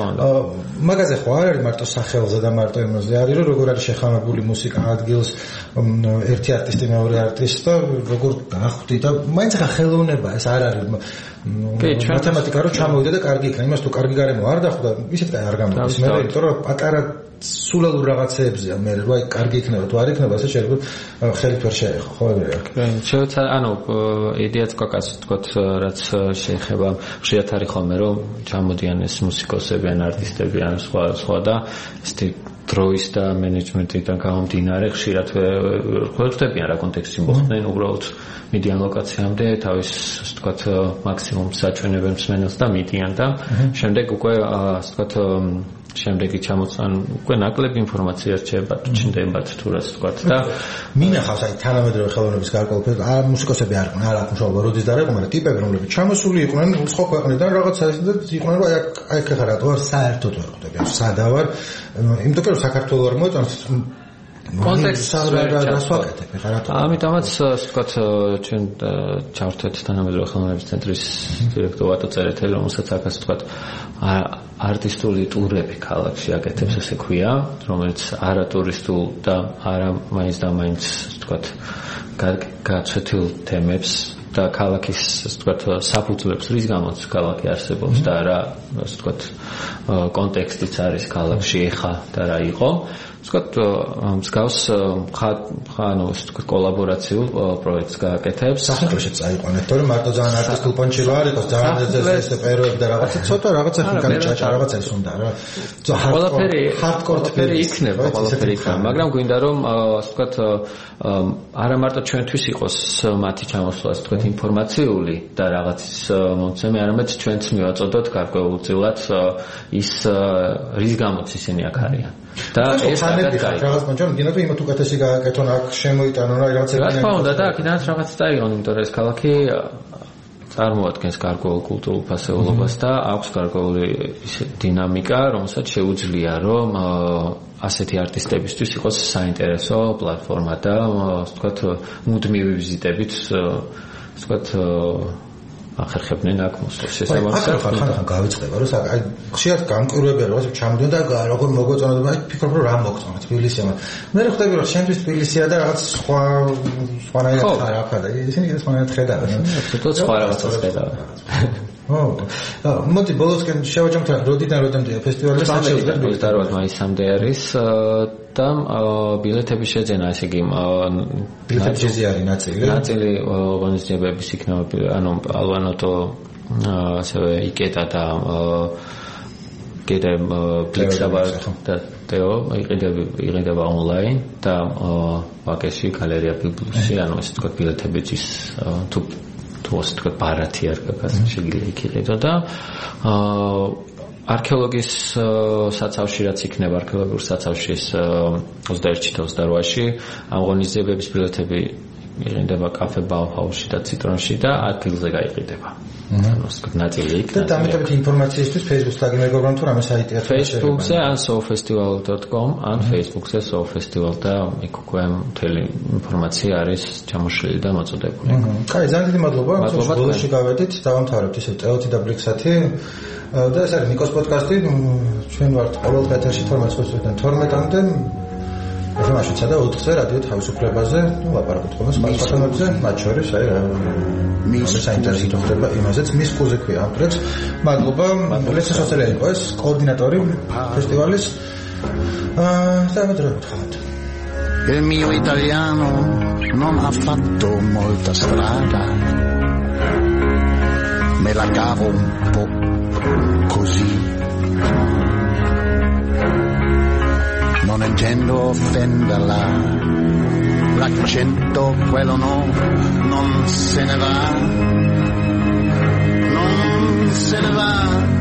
მაგაზე ხო არ არის მარტო სახელზე და მარტო იმაზე არის რომ როგორ არის შეხამებული მუსიკა ადგილს ერთი არტისტი მეორე არტისტი და როგორ გახვდი და მაინც ხა ხელოვნება ეს არ არის მათემატიკა რო ჩამოვიდა და კარგი იქნა იმას თუ კარგი გარემო არ დახვდა ისეთ კაი არ გამოდის მე იმიტომ რომ პატარა სულელურ რაღაცეებზია მე რო აი კარგი იქნება თუ არ იქნება ასე შეიძლება ხელით ვერ შეეხო ხო ეგრეა შეიძლება ანუ იდეაც კაკას თქოთ რაც შეეხება შეიძლება არის ხოლმე რომ ჩამოდიან ეს მუსიკოსები ან არტისტები ან სხვა სხვა და ესეთი დროის და მენეჯმენტიდან გამომდინარე ხშირად ხვდებიან რა კონტექსტში მოხდნენ უბრალოდ მიდიან ლოკაციამდე თავის ასე ვთქვათ მაქსიმუმ საჩვენებენ მსმენელს და მიდიან და შემდეგ უკვე ასე ვთქვათ შემდეგი ჩამოწან უკვე ნაკლები ინფორმაცია რჩება თუ ჩნდებათ თუ რა ვთქვათ და მინახავს აი თანამედროვე ხელოვნების გარკვეულ არ მუსიკოსები არ იყვნენ არ აქვს მშობა როდის და რა იყო მაგრამ ტიპები რომლებიც ჩამოსული იყვნენ სხვა ქვეყნიდან რაღაცა ისე იყვნენ რომ აი აი ხა რა თუ საერთოდ ვერ ხვდები ან სადავარ იმიტომ რომ საქართველოს არ მოეწონს კონტექსტს დასვაკეთებ ხა რა ამიტომაც ვთქვათ ჩვენ ჩავერთვეთ თანამედროვე ხელოვნების ცენტრის დირექტორ ვატო წერეთელი რომელსაც აქ ასე ვთქვათ არტისტული ტურები ქალაქში აკეთებს ესე ქვია რომელიც არა ტურისტულ და არა მაინც და მაინც ვთქვათ გაცვეთილ თემებს და ქალაქის ასე ვთქვათ საფუძვლებს რის გამოც ქალაქი არსებობს და რა ასე ვთქვათ კონტექსტიც არის ქალაქში ეხა და რა იყო ვთქვათ, მსგავს ანუ ვთქვათ, კოლაბორაციულ პროექტს გააკეთებს. სახელმწიფოში წაიყვანეთ, თორემ მარტო ძალიან არტის კულპონჩი რო არ იყოს, ძალიან ეს პერიოდი და რაღაცა ცოტა რაღაცა ხინკალი ჭაჭა რაღაცა ის უნდა რა. ყველაფერი ჰარდკორფერი იქნება, ყველაფერი იქნება, მაგრამ გვინდა რომ ასე ვთქვათ, არა მარტო ჩვენთვის იყოს მათი ჩამოსვლა, ასე ვთქვათ, ინფორმაციული და რაღაცის მომცემი, არამედ ჩვენც მივაწოდოთ გარკვეულწილად ის რის გამოც ისინი აქ არიან. და ეს რაღაც მომჩენ გინდა თუ იმათ უკეთესი გააკეთონ აქ შემოიტანონ რა რაღაცა. რა თქმა უნდა და აქედანაც რაღაც წაიღონ, იმიტომ რომ ეს ქალაქი წარმოადგენს გარკვეულ კულტურულ ფასეულობას და აქვს გარკვეული დინამიკა, რომელსაც შეუძლია რომ ასეთი არტისტებისთვის იყოს საინტერესო პლატფორმა და ასე ვთქვათ, მუდმივი ვიზიტებით ასე ვთქვათ ახერხებდნენ აქ მოსვლის შესაბამისად. ახლა ხან გავიწყება რომ აი ხშირად გამკვირვებია რომ ჩამდენ და როგორ მოგვეწონა და აი ფიქრობ რომ რა მოგწონა თბილისია. მე რა ხვდები რომ შენთვის თბილისია და რაღაც სხვა სხვანაირად არ ახლა და ისინი კიდე სხვანაირად ხედავენ. ცოტა სხვა რაღაცას ხედავენ. ო, მოდი ბოლოსკენ შევაჯამთ რა როდიდან როდემდე ფესტივალი საჩელდა ბილეთარად მაისამდე არის და ბილეთების შეძენა ესე იგი ბილეთების შეძენა არის ნაწილი ნაწილი ღონისძიებების იქნება ანუ ალბანოტო ასევე იკეტა და კიდე ფლიქსაბარ და თეო იყიდება ონლაინ და ვაკეში გალერეა ბიბლუსი ანუ ესე თქვა ბილეთებიც თუ თუს თქვა ბარათი არ გაკას შეიძლება იქიყიდო და არქეოლოგიის საცავში რაც იქნება არქეოლოგიურ საცავშის ოცდაერთში და ოცდაოთხში ამ ღონისძიებების ბილეთები იყიდება კაფე ბაუჰაუსში და ციტრონში და ადგილზე გაიყიდება. ანუ სწორედ ნაწილი იქ და დამეტებით ინფორმაციისთვის Facebook-ს დაგიმეგობრებთ თუ რამე საიტია Facebook-ზე ან sofestival dot com ან Facebook-ზე sofestival და იქ უკვე მთელი ინფორმაცია არის ჩამოშლილი და მოწოდებული. კაი, ძალიან დიდი მადლობა. ბოლოში გავედით, დავამთავრებთ ისე ტელოთი და ბლიქსათი და ეს არის ნიკოს პოდკასტი. ჩვენ ვართ ყოველ ეთერში თორმეტ წუთიდან თორმეტამდე ეხმაშიცა და ოთხზე რადიო თავისუფლებაზე, ну, ლაპარაკობთ ხოლმე სხვა საკითხებზე, მათ შორის აი მის საინტერესო ხდება იმაზეც მის კუზე ქვია ამ პროექტს. მადლობა, ლესა სოციალია იყო ეს კოორდინატორი ფესტივალის. აა, სამედრობთ ხალხ. Il mio italiano non ha fatto molta strada. Me la cavo un po' così. Non intendo offenderla, l'accento quello no, non se ne va, non se ne va.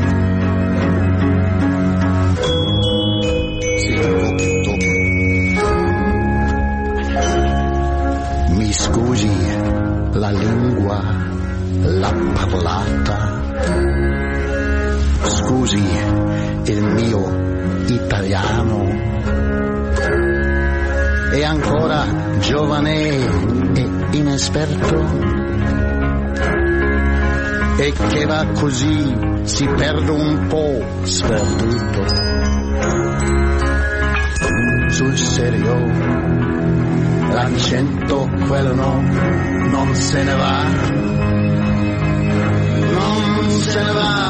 Sì, un po' Mi scusi la lingua, la parlata, scusi il mio italiano. È ancora giovane e inesperto e che va così si perde un po' sperduto. Sul serio l'accento quello no, non se ne va, non se ne va.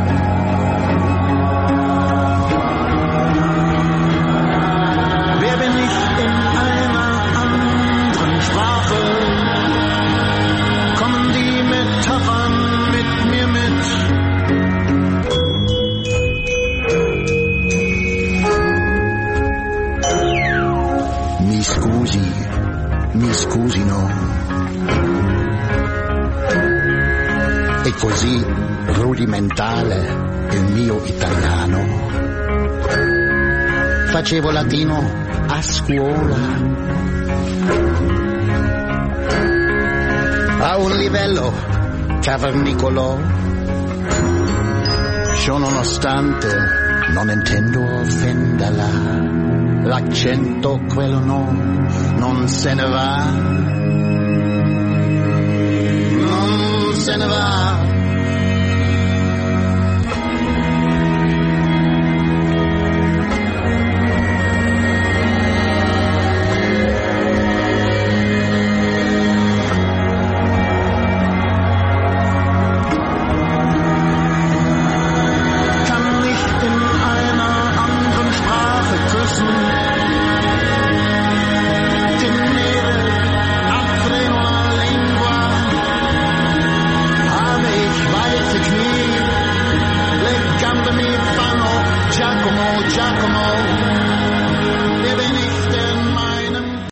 Mi scusino, è così rudimentale il mio italiano. Facevo latino a scuola, a un livello cavernicolo. Ciò nonostante non intendo offenderla. L'accento quello no, non se ne va, non se ne va.